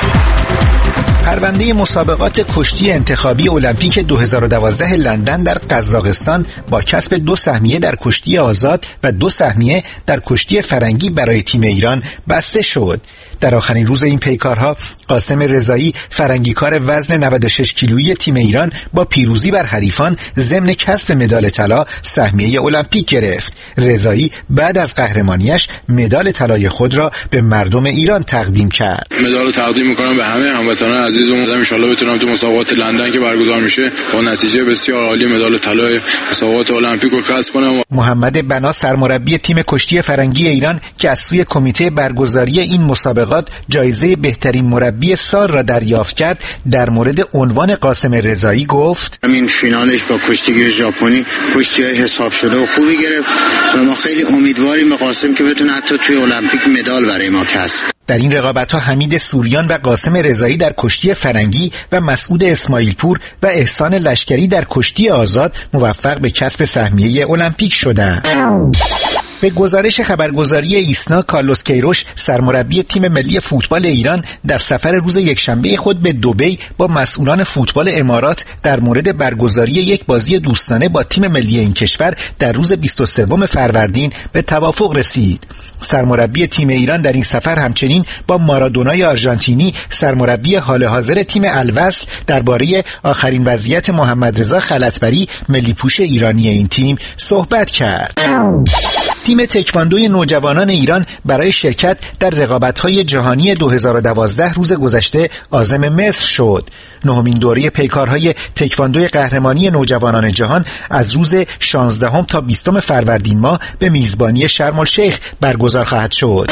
پرونده مسابقات کشتی انتخابی المپیک 2012 لندن در قزاقستان با کسب 2 سهمیه در کشتی آزاد و 2 سهمیه در کشتی فرنگی برای تیم ایران بسته شد. در آخرین روز این پیکارها قاسم رضایی فرنگیکار وزن 96 کیلویی تیم ایران با پیروزی بر حریفان ضمن کسب مدال طلا سهمیه المپیک گرفت. رضایی بعد از قهرمانیش مدال طلای خود را به مردم ایران تقدیم کرد. مدال تقدیم می‌کنم به همه هموطنان عزیزمون. ان شاءالله بتونم تو مسابقات لندن که برگزار میشه با نتیجه بسیار عالی مدال طلای مسابقات المپیک رو کسب کنم. محمد بنا سرمربی تیم کشتی فرنگی ایران که از سوی کمیته برگزاری این مسابقات جایزه بهترین مربی سال را دریافت کرد در مورد عنوان قاسم رضایی گفت همین فینالش با کشتیگیر ژاپنی کشتی‌های حساب شده و خوبی گرفت و ما خیلی امیدواریم به قاسم که بتونه حتی توی المپیک مدال برای ما کسب. در این رقابت‌ها حمید سوریان و قاسم رضایی در کشتی فرنگی و مسعود اسماعیل پور و احسان لشکری در کشتی آزاد موفق به کسب سهمیه المپیک شدند. به گزارش خبرگزاری ایسنا، کارلوس کیروش سرمربی تیم ملی فوتبال ایران در سفر روز یکشنبه خود به دبی با مسئولان فوتبال امارات در مورد برگزاری یک بازی دوستانه با تیم ملی این کشور در روز 23 فروردین به توافق رسید. سرمربی تیم ایران در این سفر همچنین با مارادونای آرژانتینی سرمربی حال حاضر تیم الوصل درباره آخرین وضعیت محمد رضا خلعتبری ملی پوش ایرانی این تیم صحبت کرد. تیم تکواندوی نوجوانان ایران برای شرکت در رقابت‌های جهانی 2012 روز گذشته عازم مصر شد. نهمین دوره پیکارهای تکواندوی قهرمانی نوجوانان جهان از روز 16 تا 20 فروردین ماه به میزبانی شرم الشیخ برگزار خواهد شد.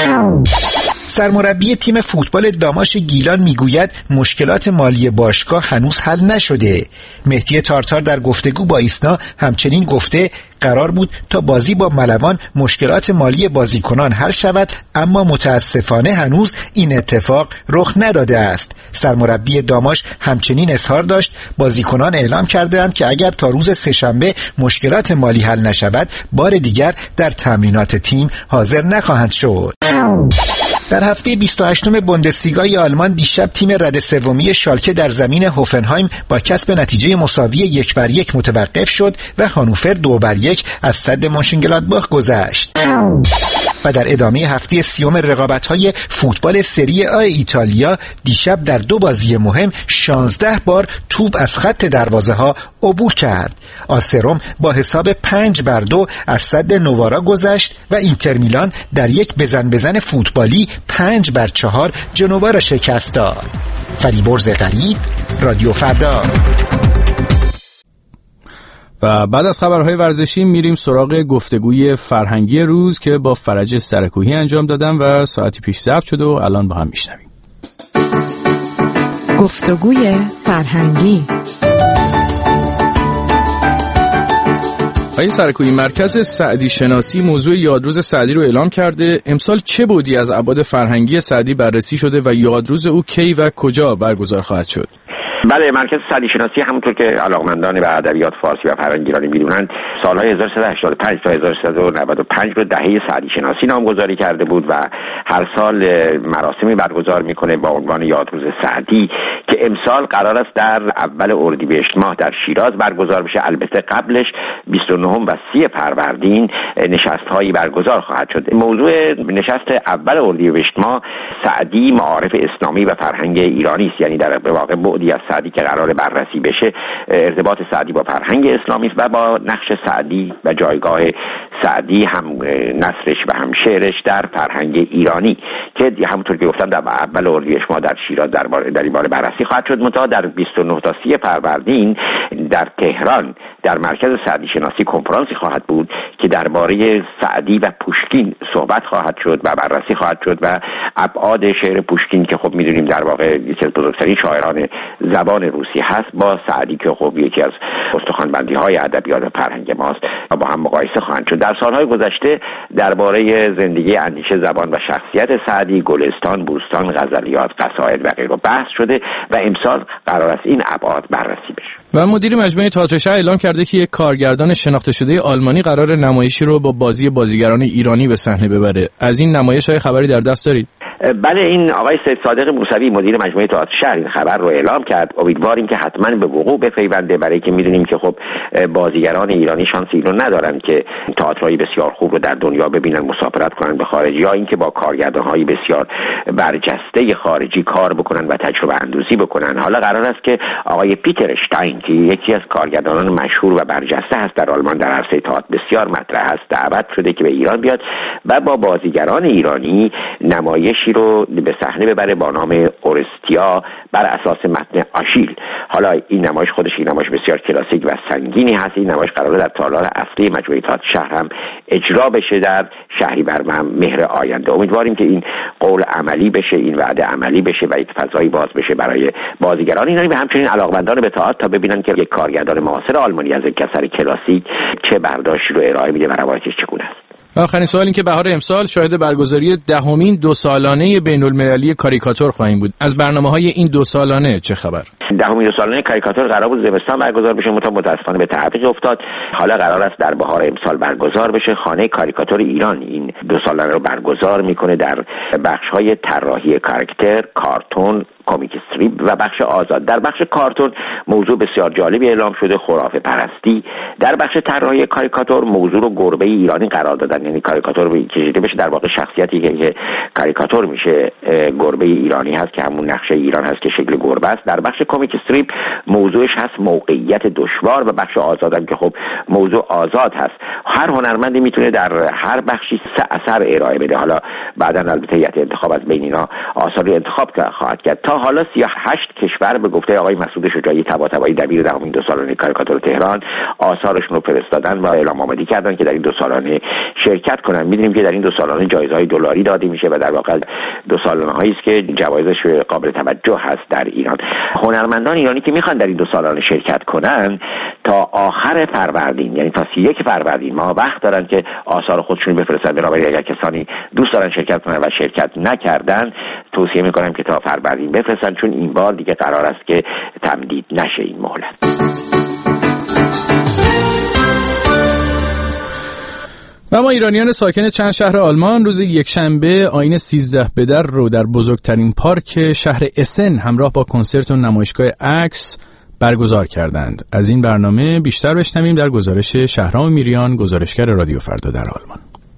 سرمربی تیم فوتبال داماش گیلان میگوید مشکلات مالی باشگاه هنوز حل نشده. مهدی تارتار در گفتگو با ایسنا همچنین گفته قرار بود تا بازی با ملوان مشکلات مالی بازیکنان حل شود، اما متاسفانه هنوز این اتفاق رخ نداده است. سرمربی داماش همچنین اظهار داشت بازیکنان اعلام کردند که اگر تا روز سه‌شنبه مشکلات مالی حل نشود بار دیگر در تمرینات تیم حاضر نخواهند شد. در هفته 28 بوندسلیگای آلمان دیشب تیم رده سومی شالکه در زمین هوفنهایم با کسب نتیجه مساوی 1-1 متوقف شد و هانوفر 2-1 از سد مونشنگلادباخ گذشت. و در ادامه هفته 30 رقابت‌های فوتبال سری آ ایتالیا دیشب در 2 بازی مهم 16 بار توپ از خط دروازه‌ها عبور کرد. آسروم با حساب 5-2 از سد نوارا گذشت و اینتر میلان در یک بزن فوتبالی 5-4 جنوا را شکست داد. فریبرز غریب، رادیو فردا. و بعد از خبرهای ورزشی میریم سراغ گفتگوی فرهنگی روز که با فرج سرکوهی انجام دادم و ساعتی پیش ضبط شده و الان با هم میشنویم. گفتگوی فرهنگی. آقای سرکوهی، مرکز سعدی شناسی موضوع یادروز سعدی رو اعلام کرده. امسال چه بودی از ابعاد فرهنگی سعدی بررسی شده و یادروز او کی و کجا برگزار خواهد شد؟ بله، مرکز سعدی شناسی همونطور که علاقمندان به ادبیات فارسی و فرهنگ ایرانی میدونند سالهای 1385 تا 1395 رو دهه سعدی شناسی نامگذاری کرده بود و هر سال مراسمی برگزار میکنه با عنوان یادروز سعدی که امسال قرار است در اول اردیبهشت ماه در شیراز برگزار بشه. البته قبلش 29 و 30 فروردین نشست‌هایی برگزار خواهد شد. موضوع نشست اول اردیبهشت ماه سعدی، معارف اسلامی و فرهنگ ایرانی است، یعنی در واقع بعدی از سعدی که قرار بررسی بشه ارتباط سعدی با فرهنگ اسلامی و با نقش سعدی و جایگاه سعدی هم نثرش و هم شعرش در فرهنگ ایرانی که همونطور که گفتم در اول اردیبهشت ماه در شیراز در این باره بررسی خواهد شد. منتها در 29 تا 30 فروردین در تهران در مرکز سعدی شناسی کنفرانسی خواهد بود که درباره سعدی و پوشکین صحبت خواهد شد و بررسی خواهد شد و ابعاد شعر پوشکین که خب میدونیم در واقع یکی از بزرگترین شاعران زبان روسی هست با سعدی که خب یکی از استخوان‌بندی‌های ادبیات و فرهنگ ماست و با هم مقایسه خواهند شد. در سالهای گذشته درباره زندگی، اندیشه، زبان و شخصیت سعدی گلستان، بوستان، غزلیات، قصاید و غیره بحث شده و امسال قرار است این ابعاد بررسی بشه. و مدیر مجموعه تئاتر شهر اعلام کرده که یک کارگردان شناخته شده آلمانی قرار نمایشی رو با بازیگران ایرانی به صحنه ببره. از این نمایش های خبری در دست دارید؟ بله، این آقای سید صادق موسوی مدیر مجموعه تئاتر شهر این خبر رو اعلام کرد. امیدواریم که حتما به وقوع بپیونده، برای که میدونیم که خب بازیگران ایرانی شانس اینو ندارن که تئاترهای بسیار خوب رو در دنیا ببینن، مسافرت کنن به خارج یا اینکه با کارگردان‌های بسیار برجسته خارجی کار بکنن و تجربه اندوزی بکنن. حالا قرار است که آقای پیتر اشتاین که یکی از کارگردانان مشهور و برجسته هست در آلمان در عرصه تئاتر بسیار مطرح است، دعوت شده که به ایران بیاد و با بازیگران ایرانی نمایشی رو به صحنه ببره با نام اورستیا بر اساس متن آشیل. حالا این نمایش خودش این نمایش بسیار کلاسیک و سنگینی هست. این نمایش قراره در تالار اصلی مجموعه تئاتر شهر هم اجرا بشه در شهریور مهر آینده. امیدواریم که این قول عملی بشه، این وعده عملی بشه و یک فضایی باز بشه برای بازیگران ایرانی و همچنین علاقمندان به تئاتر تا ببینن که یک کارگردان معاصر آلمانی از یک اثر کلاسیک چه برداشتی رو ارائه میده و روایتش چگونه است. آخرین سوال این که بهار امسال شاهد برگزاری 10مین 2 سالانه بین‌المللی کاریکاتور خواهیم بود. از برنامه‌های این 2 سالانه چه خبر؟ 10مین 2 سالانه کاریکاتور قرار بود زمستان برگزار بشه، متأسفانه به تعویق افتاد. حالا قرار است در بهار امسال برگزار بشه. خانه کاریکاتور ایران این 2 سالانه رو برگزار میکنه در بخش‌های طراحی کاراکتر، کارتون، کمیک استریپ و بخش آزاد. در بخش کارتون موضوع بسیار جالبی اعلام شده، خرافه پرستی. در بخش طراحی کاریکاتور موضوع رو گربه ایرانی قرار دادن، یعنی کاریکاتور کشیده بشه در واقع شخصیتی که کاریکاتور میشه گربه ایرانی هست که همون نقشه ایران هست که شکل گربه است. در بخش کمیک استریپ موضوعش هست موقعیت دشوار و بخش آزاد هم که خب موضوع آزاد هست. هر هنرمندی میتونه در هر بخشی 3 اثر ارائه بده. حالا بعداً البته هیئت انتخاب از بین اینا آثاری انتخاب خواهد کرد. تا حالا 38 کشور به گفته آقای مسعود شجاعی طباطبایی دبیر 10مین 2 سالانه کاریکاتور تهران آثارشون رو فرستادن و اعلام آمادگی کردن که در این 2 سالانه شرکت کنن. می‌دونیم که در این 2 سالانه جایزه‌های دلاری داده میشه و در واقع 2 سالانه‌ای است که جوایزش قابل توجه هست در ایران. هنرمندان ایرانی که میخوان در این 2 سالانه شرکت کنن تا آخر فروردین، یعنی تا 31 فروردین ما وقت دارن که آثار خودشون بفرستن. بنابراین اگر کسانی دوست دارن شرکت کنن و شرکت نکردن، توصیه میکنم که تا فروردین بفرستن، چون این بار دیگه قرار است که تمدید نشه این مهلت. و ما ایرانیان ساکن چند شهر آلمان روز یکشنبه آیین 13 بدر رو در بزرگترین پارک شهر اسن همراه با کنسرت و نمایشگاه عکس برگزار کردند. از این برنامه بیشتر بشنویم در گزارش شهرام میریان، گزارشگر رادیو فردا در آلمان.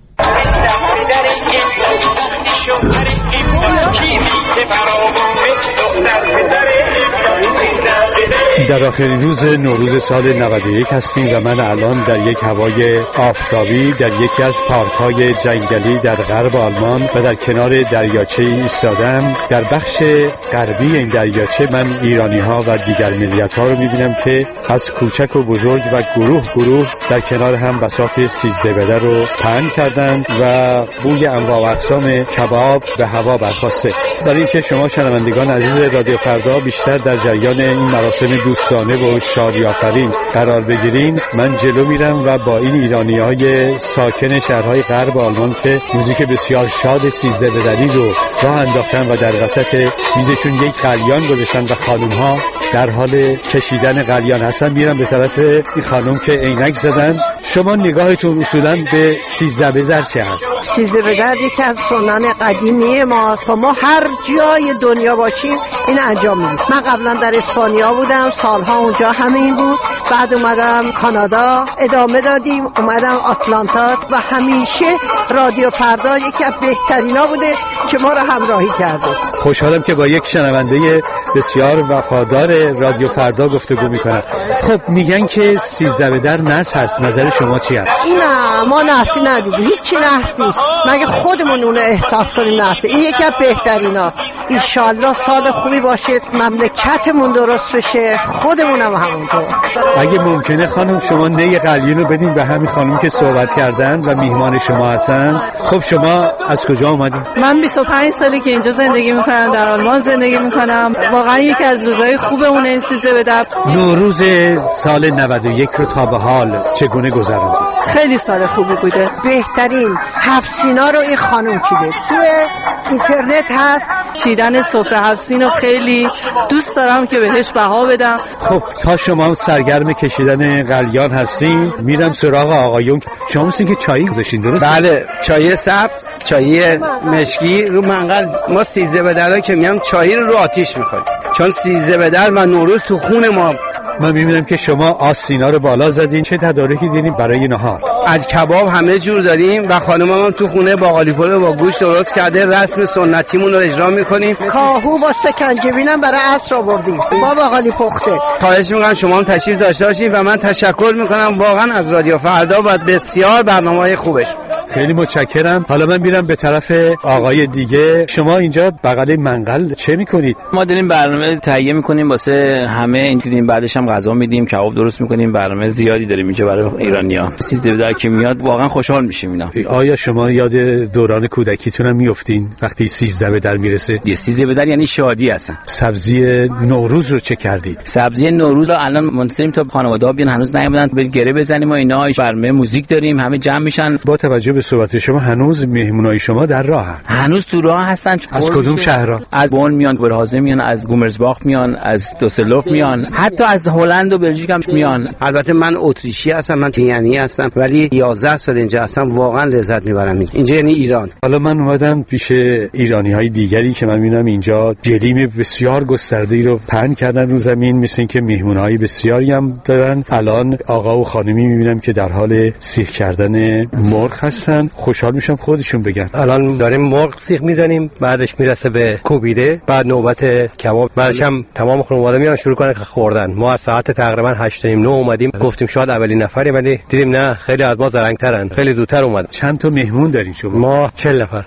در آخرین روز نوروز سال 91 هستیم و من الان در یک هوای آفتابی در یکی از پارک‌های جنگلی در غرب آلمان و در کنار دریاچه ایستادم. در بخش غربی این دریاچه من ایرانی‌ها و دیگر ملیت‌ها رو می‌بینم که از کوچک و بزرگ و گروه در کنار هم بساط 13 بدر رو پهن کردند و بوی انواع و اقسام کباب به هوا برخاسته. برای اینکه شما شنوندگان عزیز رادیو فردا بیشتر در جریان این مراسم دوستانه و شادی‌آفرین قرار بگیرین، من جلو میرم و با این ایرانی‌های ساکن شهرهای غرب آلمان که موزیک بسیار شاد 13 بدری رو راه انداختن و در وسط میزشون یک قلیان گذاشتن و خانم‌ها در حال کشیدن قلیان هستن، میرم به طرف این خانم که عینک زدن. شما نگاهتون اصولاً به 13 بدر چه هست؟ 13 بدر یکی از سنن قدیمی ماست و ما هر جای دنیا باشیم این انجام میدیم. من قبلا در اسپانیا بودم، سالها اونجا همین بود، بعد اومدم کانادا ادامه دادیم، اومدم آتلانتا و همیشه رادیو فردا یکی از بهترینا بوده که ما رو همراهی کرده. خوشحالم که با یک شنونده بسیار وفادار رادیو فردا گفتگو میکنم. خب میگن که 13 بدر نحس هست، نظر شما چی هست؟ نه، ما نحسی ندیدیم، هیچی نحس نیست، مگه خودمون اونو احساس کنیم نحسه. این یکی از بهترینا. انشالله سال خوبی باشه، مملکتمون درست بشه، خودمونم همونطور. اگه ممکنه خانم شما نی قلیون رو بدین به همین خانم که صحبت کردن و میهمان شما هستن. خب شما از کجا اومدین؟ من 25 سالی که اینجا زندگی میکنم، در آلمان زندگی میکنم. واقعا یکی از روزهای خوب اون 13 بدر. نوروز سال 91 رو تا به حال چگونه گذروندید؟ خیلی سال خوبی بوده. بهترین 7 سینا رو این خانم چیده. توی اینترنت هست. چیدن سفره 7 سین خیلی دوست دارم که بهش بها بدم. خب تا شما سرگرم کشیدن قلیان هستین، میرم سراغ آقایون. شما مثل که چای گذاشتین، درست؟ بله، چای سبز، چای مشکی رو منقل. ما 13 بدر که میام چای رو آتیش میخوریم، چون 13 بدر و نوروز تو خون ما. من میبینم که شما آستینا رو بالا زدین. چه تدارکی دارین برای نهار؟ از کباب همه جور داریم و خانمم هم تو خونه باقالی پلو با گوشت درست کرده. رسم سنتیمون رو اجرا میکنیم. کاهو با سکنجبینم برای عصر آوردیم با باقالی پخته. خواهش میکنم شما هم تشریف داشته باشین و من تشکر میکنم واقعا از رادیو فردا و بسیار برنامه‌های خوبش. خیلی متشکرم. حالا من میرم به طرف آقای دیگه. شما اینجا بغل منقل چه میکنید؟ ما داریم برنامه تهیه میکنیم واسه همه، این بعدش هم غذا میدیم، کباب درست میکنیم. برنامه زیادی داریم اینجا برای ایرانی‌ها. 13 بدر که میاد واقعا خوشحال میشیم اینا. آیا شما یاد دوران کودکیتون هم میافتین وقتی 13 بدر میرسه؟ 13 بدر یعنی شادی هستن. سبزی نوروز رو چه کردید؟ سبزی نوروز رو الان منتظریم تا خانواده‌ها بیان، هنوز نیومدن، بریم گره بزنیم و اینا. برنامه موزیک داریم، همه جمع میشن. با توجه به صحبت شما هنوز مهمونای شما در راهن؟ هنوز تو راه هستن. از کدوم شهرها؟ از بون میان، برهازه میان، از گومرزباخ میان، از دوسلدورف میان، حتی از هلند و بلژیک هم میان. البته من اتریشی هستم، من تیانی هستم، ولی 11 سال اینجا هستم، واقعا لذت میبرم. اینجا یعنی ایران. حالا من اومدم پیش ایرانی‌های دیگری که من می‌بینم اینجا جلیم بسیار گسترده‌ای رو پهن کردن رو زمین، مثل اینکه مهمون‌های بسیاری هم دارن. الان آقا و خانمی می‌بینم که در حال سیخ کردن مرغ هستن. خوشحال میشم خودشون بگن. الان داریم مرغ سیخ میزنیم، بعدش میرسه به کوبیده، بعد نوبت کباب، بعدش هم تمام خانواده میان شروع کنن خوردن. ما از ساعت تقریبا 8:09 اومدیم، گفتیم شاید اولین نفری، ولی دیدیم نه، خیلی از ما زرنگ‌ترن، خیلی زودتر اومدن. چند تا مهمون دارین شما؟ ما 40 نفر.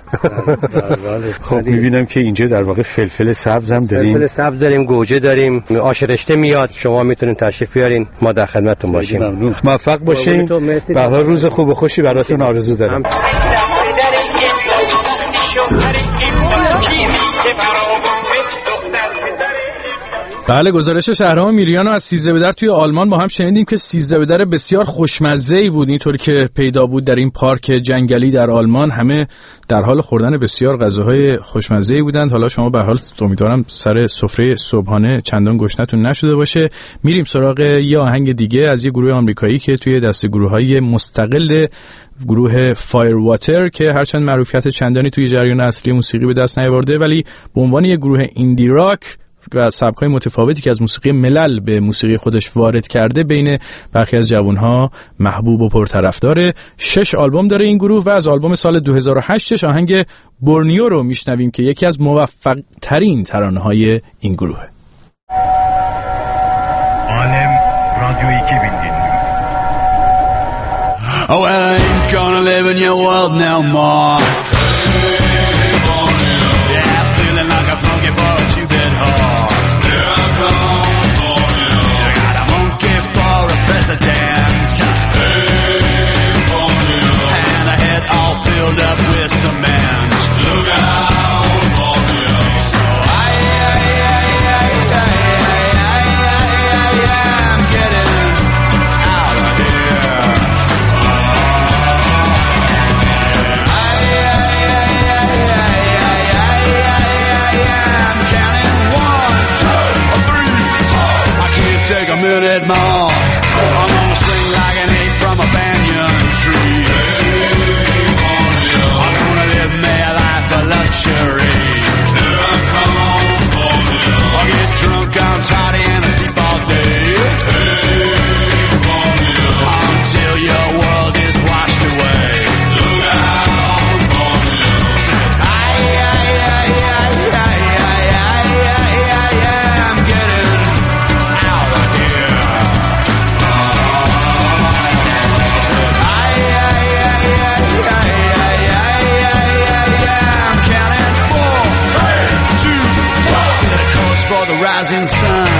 خب میبینم که اینجا در واقع فلفل سبز هم داریم. فلفل سبز داریم، گوجه داریم، آش رشته میاد. شما میتونین تشریف بیارین، ما در خدمتتون باشیم. ممنون. موفق باشین. به هر روز خوب و خوشی براتون آرزو دارم. بله، گزارش شهرام میریانو از سیزده به در توی آلمان با هم شنیدیم که سیزده به در بسیار خوشمزه‌ای بود. اینطوری که پیدا بود در این پارک جنگلی در آلمان همه در حال خوردن بسیار غذاهای خوشمزه‌ای بودند. حالا شما به هر حال امیدوارم سر سفره صبحانه چندان گشنتون نشده باشه. میریم سراغ یه آهنگ دیگه از یه گروه آمریکایی که توی دسته گروه‌های مستقل گروه فایر واتر که هرچند معروفیت چندانی توی جریان اصلی موسیقی به دست نیاورده، ولی به عنوان یه گروه ایندی راک و سبک‌های متفاوتی که از موسیقی ملل به موسیقی خودش وارد کرده بین برخی از جوان‌ها محبوب و پرطرفداره. 6 آلبوم داره این گروه و از آلبوم سال 2008 آهنگ بورنیو رو میشنویم که یکی از موفق‌ترین ترانه‌های این گروهه. عالم رادیویی که بیندین. Oh, well, I ain't gonna live in your world no more. Yeah, feeling like a funky for a two-bit whore. Here I come for you. You got a monkey for a president. Hey, for you. And a head all filled up with cement. Look out for you. So I'm getting out of here. Take a minute more. I'm on a string like an ape from a banyan tree. I'm gonna live my life of luxury. Here I come for you. I get drunk, I'm tired and I sleep all day. Until your world is washed away. Look out for you. I'm getting out of here. I'm counting 4, 3, 2, 1. Set a course for the rising sun.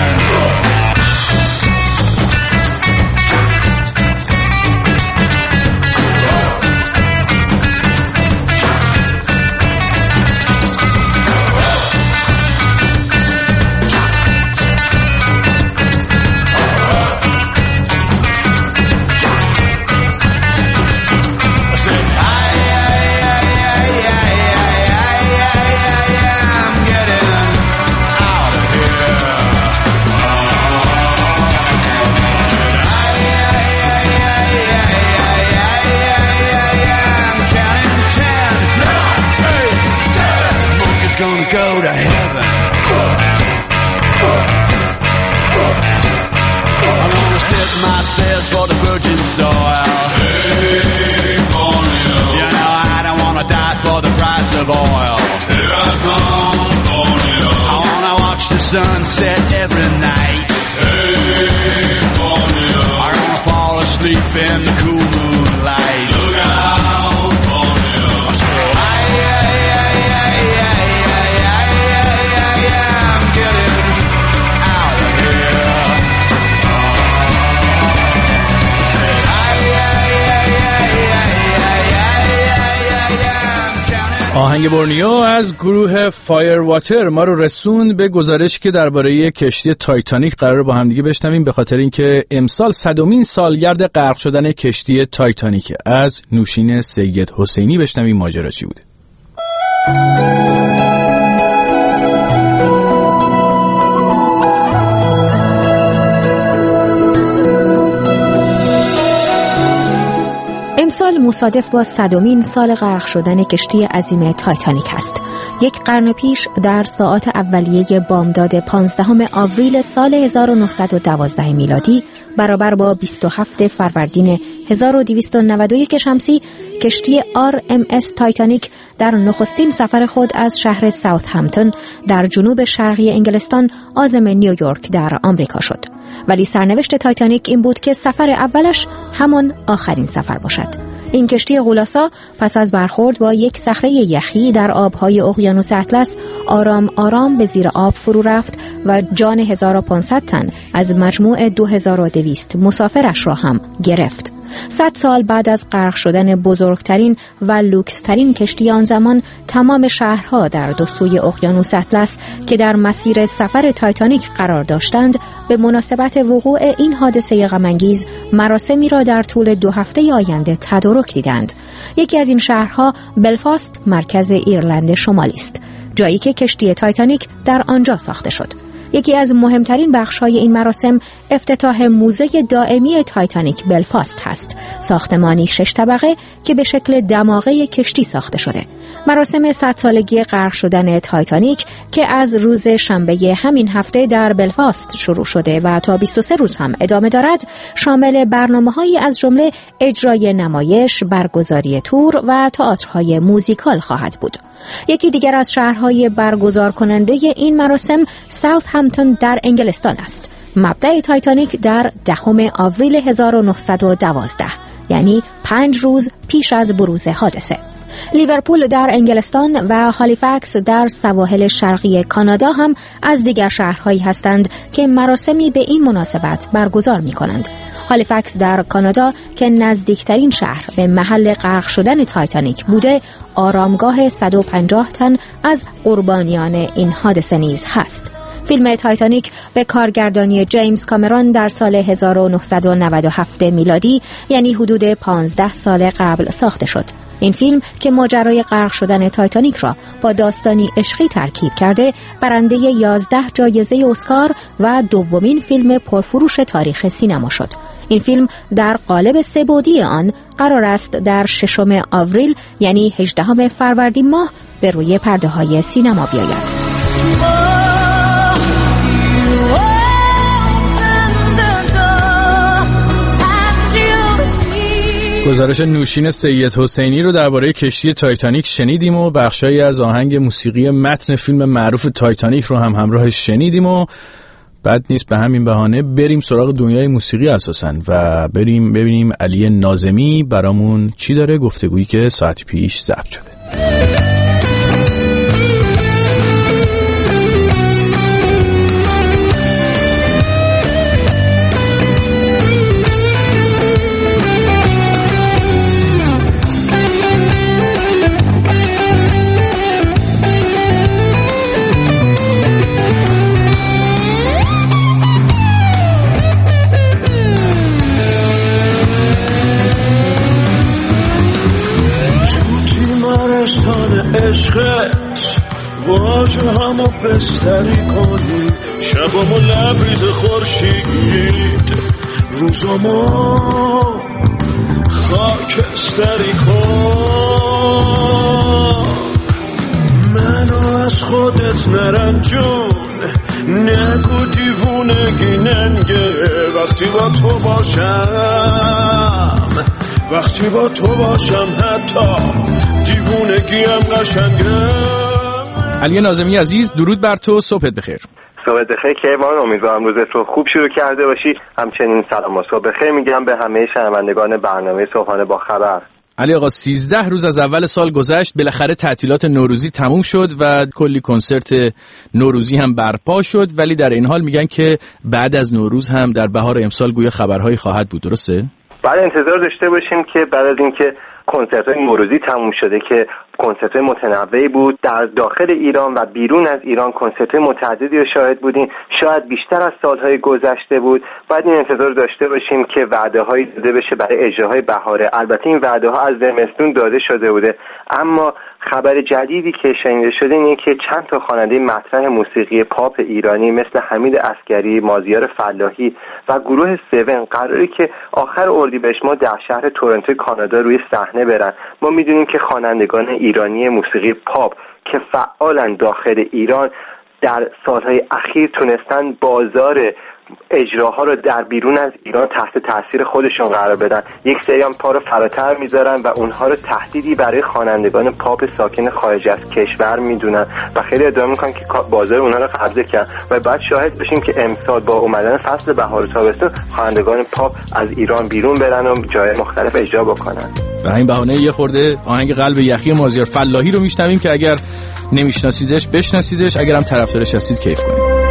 Gonna go to heaven. I'm gonna set my sails for the virgin soil. Hey, Borneo. You know I don't wanna die for the price of oil. Here I come, Borneo. I wanna watch the sunset every night. Hey, Borneo. I'm gonna fall asleep in the cool moonlight. Look out, Borneo. So آهنگ بورنیو از گروه فایر واتر ما رو رسوند به گزارش که درباره کشتی تایتانیک قرار با هم دیگه بشنویم، به خاطر اینکه امسال 100مین سالگرد غرق شدن کشتی تایتانیک. از نوشین سید حسینی بشنویم ماجرا چی بوده. امسال مصادف با 100مین سال غرق شدن کشتی عظیم تایتانیک است. یک قرن پیش در ساعات اولیه بامداد 15 آوریل سال 1912 میلادی برابر با 27 فروردین 1291 شمسی کشتی RMS تایتانیک در نخستین سفر خود از شهر ساوثهمپتون در جنوب شرقی انگلستان عازم نیویورک در آمریکا شد. ولی سرنوشت تایتانیک این بود که سفر اولش همان آخرین سفر باشد. این کشتی غولاسا پس از برخورد با یک صخره یخی در آبهای اقیانوس اطلس آرام آرام به زیر آب فرو رفت و جان 1500 تن از مجموع 2200 مسافرش را هم گرفت. 100 سال بعد از غرق شدن بزرگترین و لوکسترین کشتی آن زمان، تمام شهرها در دو سوی اقیانوس اطلس که در مسیر سفر تایتانیک قرار داشتند، به مناسبت وقوع این حادثه غم‌انگیز مراسمی را در طول 2 هفته آینده تدارک دیدند. یکی از این شهرها بلفاست، مرکز ایرلند شمالی است، جایی که کشتی تایتانیک در آنجا ساخته شد. یکی از مهمترین بخش‌های این مراسم افتتاح موزه دائمی تایتانیک بلفاست هست، ساختمانی 6 طبقه که به شکل دماغه کشتی ساخته شده. مراسم 100 سالگی غرق شدن تایتانیک که از روز شنبه همین هفته در بلفاست شروع شده و تا 23 روز هم ادامه دارد، شامل برنامه‌هایی از جمله اجرای نمایش، برگزاری تور و تئاترهای موزیکال خواهد بود. یکی دیگر از شهرهای برگزار کننده این مراسم ساوثهمپتون در انگلستان است. مبدأ تایتانیک در 10 آوریل 1912، یعنی 5 روز پیش از بروز حادثه. لیورپول در انگلستان و هالیفکس در سواحل شرقی کانادا هم از دیگر شهرهایی هستند که مراسمی به این مناسبت برگزار می کنند. هالیفکس در کانادا که نزدیکترین شهر به محل غرق شدن تایتانیک بوده، آرامگاه 150 تن از قربانیان این حادثه نیز هست. فیلم تایتانیک به کارگردانی جیمز کامرون در سال 1997 میلادی، یعنی حدود 15 سال قبل ساخته شد. این فیلم که ماجرای غرق شدن تایتانیک را با داستانی عشقی ترکیب کرده، برنده 11 جایزه اسکار و دومین فیلم پرفروش تاریخ سینما شد. این فیلم در قالب 3 بعدی آن قرار است در 6 آوریل، یعنی 18 فروردین ماه، به روی پرده‌های سینما بیاید. گزارش نوشین سید حسینی رو درباره کشتی تایتانیک شنیدیم و بخشایی از آهنگ موسیقی متن فیلم معروف تایتانیک رو هم همراهش شنیدیم و بد نیست به همین بهانه بریم سراغ دنیای موسیقی اساساً و بریم ببینیم علی ناظمی برامون چی داره، گفتگویی که ساعتی پیش ضبط شده. عشقت واجه همو بستری کنید، شبامو لبریز خورشید، روزامو خاکستری کن. منو از خودت نرنجون، نگو دیوونگی ننگه، وقتی با تو باشم، وقتی با تو باشم حتی دیوونگیم قشنگه. علی ناظمی عزیز، درود بر تو، صبحت بخیر. صبحت بخیر کیوان، امیدوارم روزت رو خوب شروع کرده باشی. همچنین سلام و صبح بخیر میگم به همه شنوندگان برنامه صبحانه با خبر. علی آقا، 13 روز از اول سال گذشت، بالاخره تعطیلات نوروزی تموم شد و کلی کنسرت نوروزی هم برپا شد، ولی در این حال میگن که بعد از نوروز هم در بهار امسال گویا خبرهایی خواهد بود، درسته؟ بعد انتظار داشته باشیم که بعد از اینکه کنسرت‌های نوروزی تموم شده که کنسرت‌های متنوعی بود در داخل ایران و بیرون از ایران، کنسرت‌های متعددی رو شاهد بودیم، شاید بیشتر از سال‌های گذشته بود. بعد این انتظار داشته باشیم که وعده‌هایی داده بشه برای اجراهای بهاره. البته این وعده‌ها از زمستون داده شده بوده، اما خبر جدیدی که شنیده شده اینه که چند تا خواننده مطرح موسیقی پاپ ایرانی مثل حمید عسگری، مازیار فلاحی و گروه 7 قراره که آخر اردیبهشت ماه در شهر تورنتو کانادا روی صحنه برن. ما میدونیم که خوانندگان ایرانی موسیقی پاپ که فعالن داخل ایران در سالهای اخیر تونستن بازار اجراها رو در بیرون از ایران تحت تاثیر خودشون قرار بدن. یک سری هم پا رو فراتر میذارن و اونها رو تهدیدی برای خوانندگان پاپ ساکن خارج از کشور میدونن و خیلی ادعا میکنن که بازار اونها رو قبضه کردن و بعد شاهد بشیم که امسال با اومدن فصل بهار و تابستون خوانندگان پاپ از ایران بیرون برن و جای مختلف اجرا بکنن. به این بهانه یه خورده آهنگ قلب یخی مازیار فلاحی رو میشنویم که اگر نمیشناسیدش بشناسیدش، اگر هم طرفدارش هستید کیف کنید.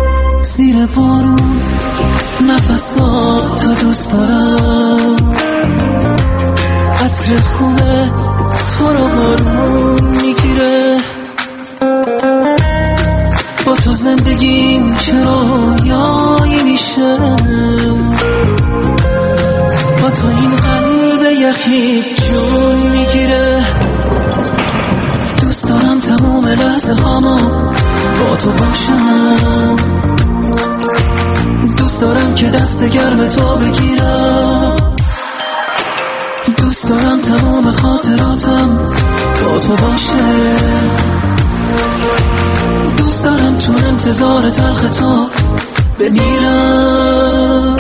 زیر بارون نفساتو دوست دارم، عطر خوبه تو رو بارون میگیره، با تو زندگیم چرا یایی میشه، با تو این قلب یخی جون میگیره. دوست دارم تمام لحظه هامو با تو باشم، دوست دارم که دست گرم تو بگیرم، دوست دارم تمام خاطراتم با تو باشه، دوست دارم تو انتظار تلخ تو بمیرم.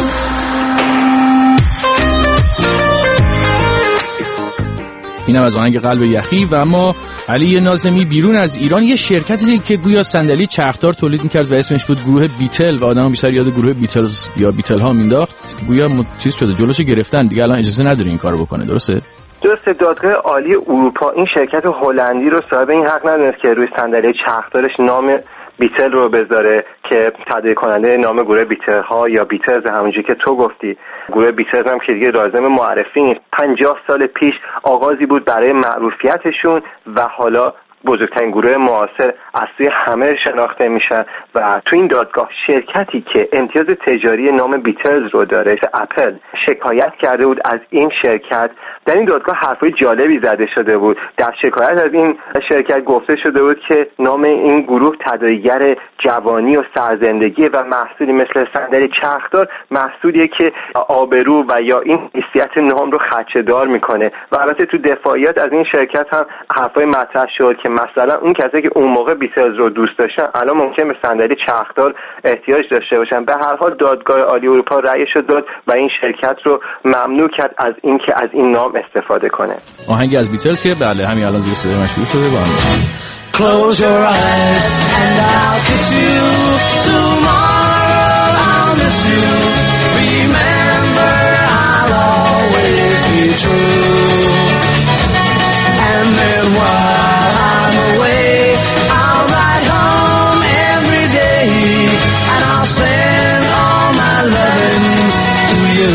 اینم از آهنگ قلب یخی. و اما علی ناظمی بیرون از ایران یه شرکتی که گویا صندلی چرخدار تولید میکرد و اسمش بود گروه بیتل و آدم بیشتر یاد گروه بیتلز یا بیتل ها مینداخت، گویا چیز شده جلوشو گرفتن دیگه، الان اجازه نداره این کارو بکنه. درسته؟ دادگاه عالی اروپا این شرکت هلندی رو صاحب این حق ندونست که روی صندلی چرخدارش نام بیتل رو بذاره که تداعی کننده نام گروه بیتل ها یا بیتلز، همونجوری که تو گفتی. گروه بیتلز هم که دیگه لازم معرفی نیست، 50 سال پیش آغازی بود برای معروفیتشون و حالا بزرگترین گروه معاصر از سوی همه شناخته میشن. و تو این دادگاه شرکتی که امتیاز تجاری نام بیتلز رو داره، اپل، شکایت کرده بود از این شرکت. در این دادگاه حرفای جالبی زده شده بود. در شکایت از این شرکت گفته شده بود که نام این گروه تداعیگر جوانی و سرزندگی و محصولی مثل صندلی چرخدار محصولیه که آبرو و یا این حیثیت نام رو خدشه‌دار میکنه. و البته تو دفاعیات از این شرکت هم حرفای مطرح شد که مثلا اون کسایی که اون موقع بیتلز رو دوست داشتن الان ممکن به صندلی چرخدار احتیاج داشته باشن. به هر حال دادگاه عالی اروپا رأیش رو داد و این شرکت رو ممنوع کرد از اینکه از این نام استفاده کنه. آهنگی از بیتلز که بله همین الان زیر صدای مشهور شده با هم. Close your eyes and I'll kiss you. Tomorrow I'll miss you. Remember I'll always be true. And then while I'm away I'll ride home every day and I'll send all my loving to you.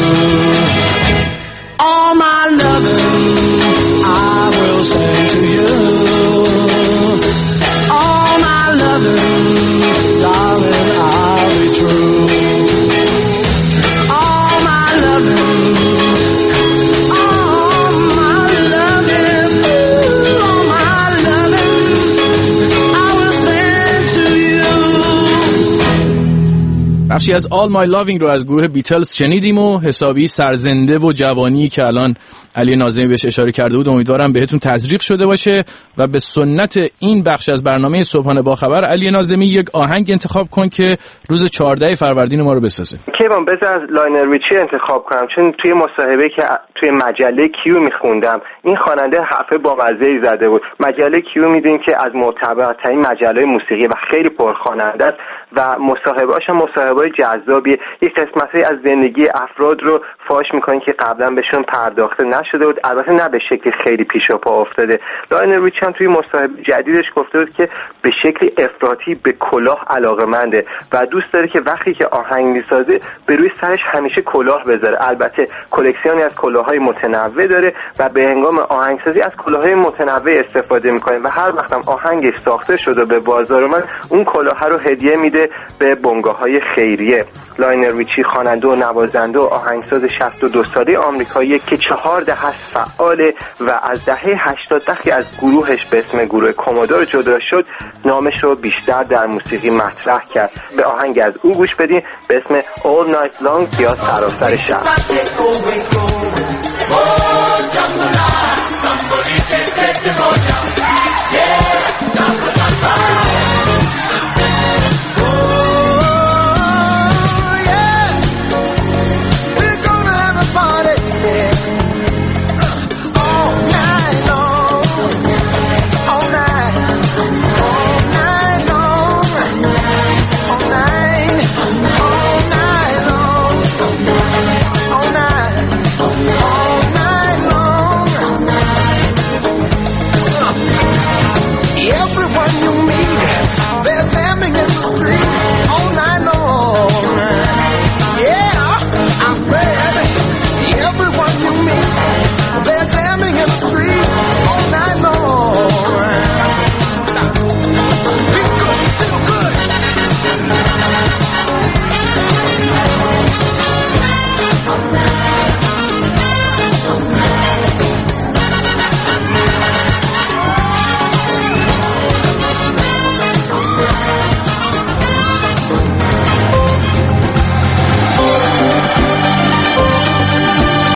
All my loving I will send to you. All my loving, darling, I'll be true. All my loving, all my loving, all my loving, I will send to you. بخشی از All My Loving رو از گروه بیتلز شنیدیم و حسابی سرزنده و جوانی که الان علی ناظمی بهش اشاره کرده بود امیدوارم بهتون تزریق شده باشه. و به سنت این بخش از برنامه صبحانه با خبر علی ناظمی یک آهنگ انتخاب کن که روز 14 فروردین ما رو بسازه. کیوان بذار از لاینر ریچی انتخاب کنم چون توی مصاحبه که توی مجله کیو میخوندم این خواننده حرف بامزه‌ای زده بود. مجله کیو میدونین که از معتبرترین مجله موسیقی و خیلی پرخواننده است و مصاحبه‌اش هم مصاحبه‌های جذابیه. یک قسمتی از زندگی افراد رو فاش می‌کنه که قبلا بهشون پرداخته نشده بود، البته نه به شکلی خیلی پیش پا افتاده. لاینر ریچی هم توی مصاحبه جدیدش گفته بود که به شکلی افراطی به کلاه علاقه‌منده و دوست داره که وقتی که آهنگ می‌سازه به روی سرش همیشه کلاه بذاره. البته کلکسیونی از کلاه‌های متنوع داره و به هنگام آهنگسازی از کلاه‌های متنوع استفاده می‌کنه و هر وقتم آهنگش ساخته شده به بازار اومد اون کلاه رو هدیه میده به بنگاه‌های خیریه. لاینر ریچی خواننده و نوازنده و آهنگساز 62 ساله آمریکایی که 4 دهه فعاله و از دهه 80 وقتی از گروهش به اسم گروه کومودور جدا شد نامش رو بیشتر در موسیقی مطرح کرد. به آهنگ از او گوش بدین به اسم All Night Long یا سراسر شب.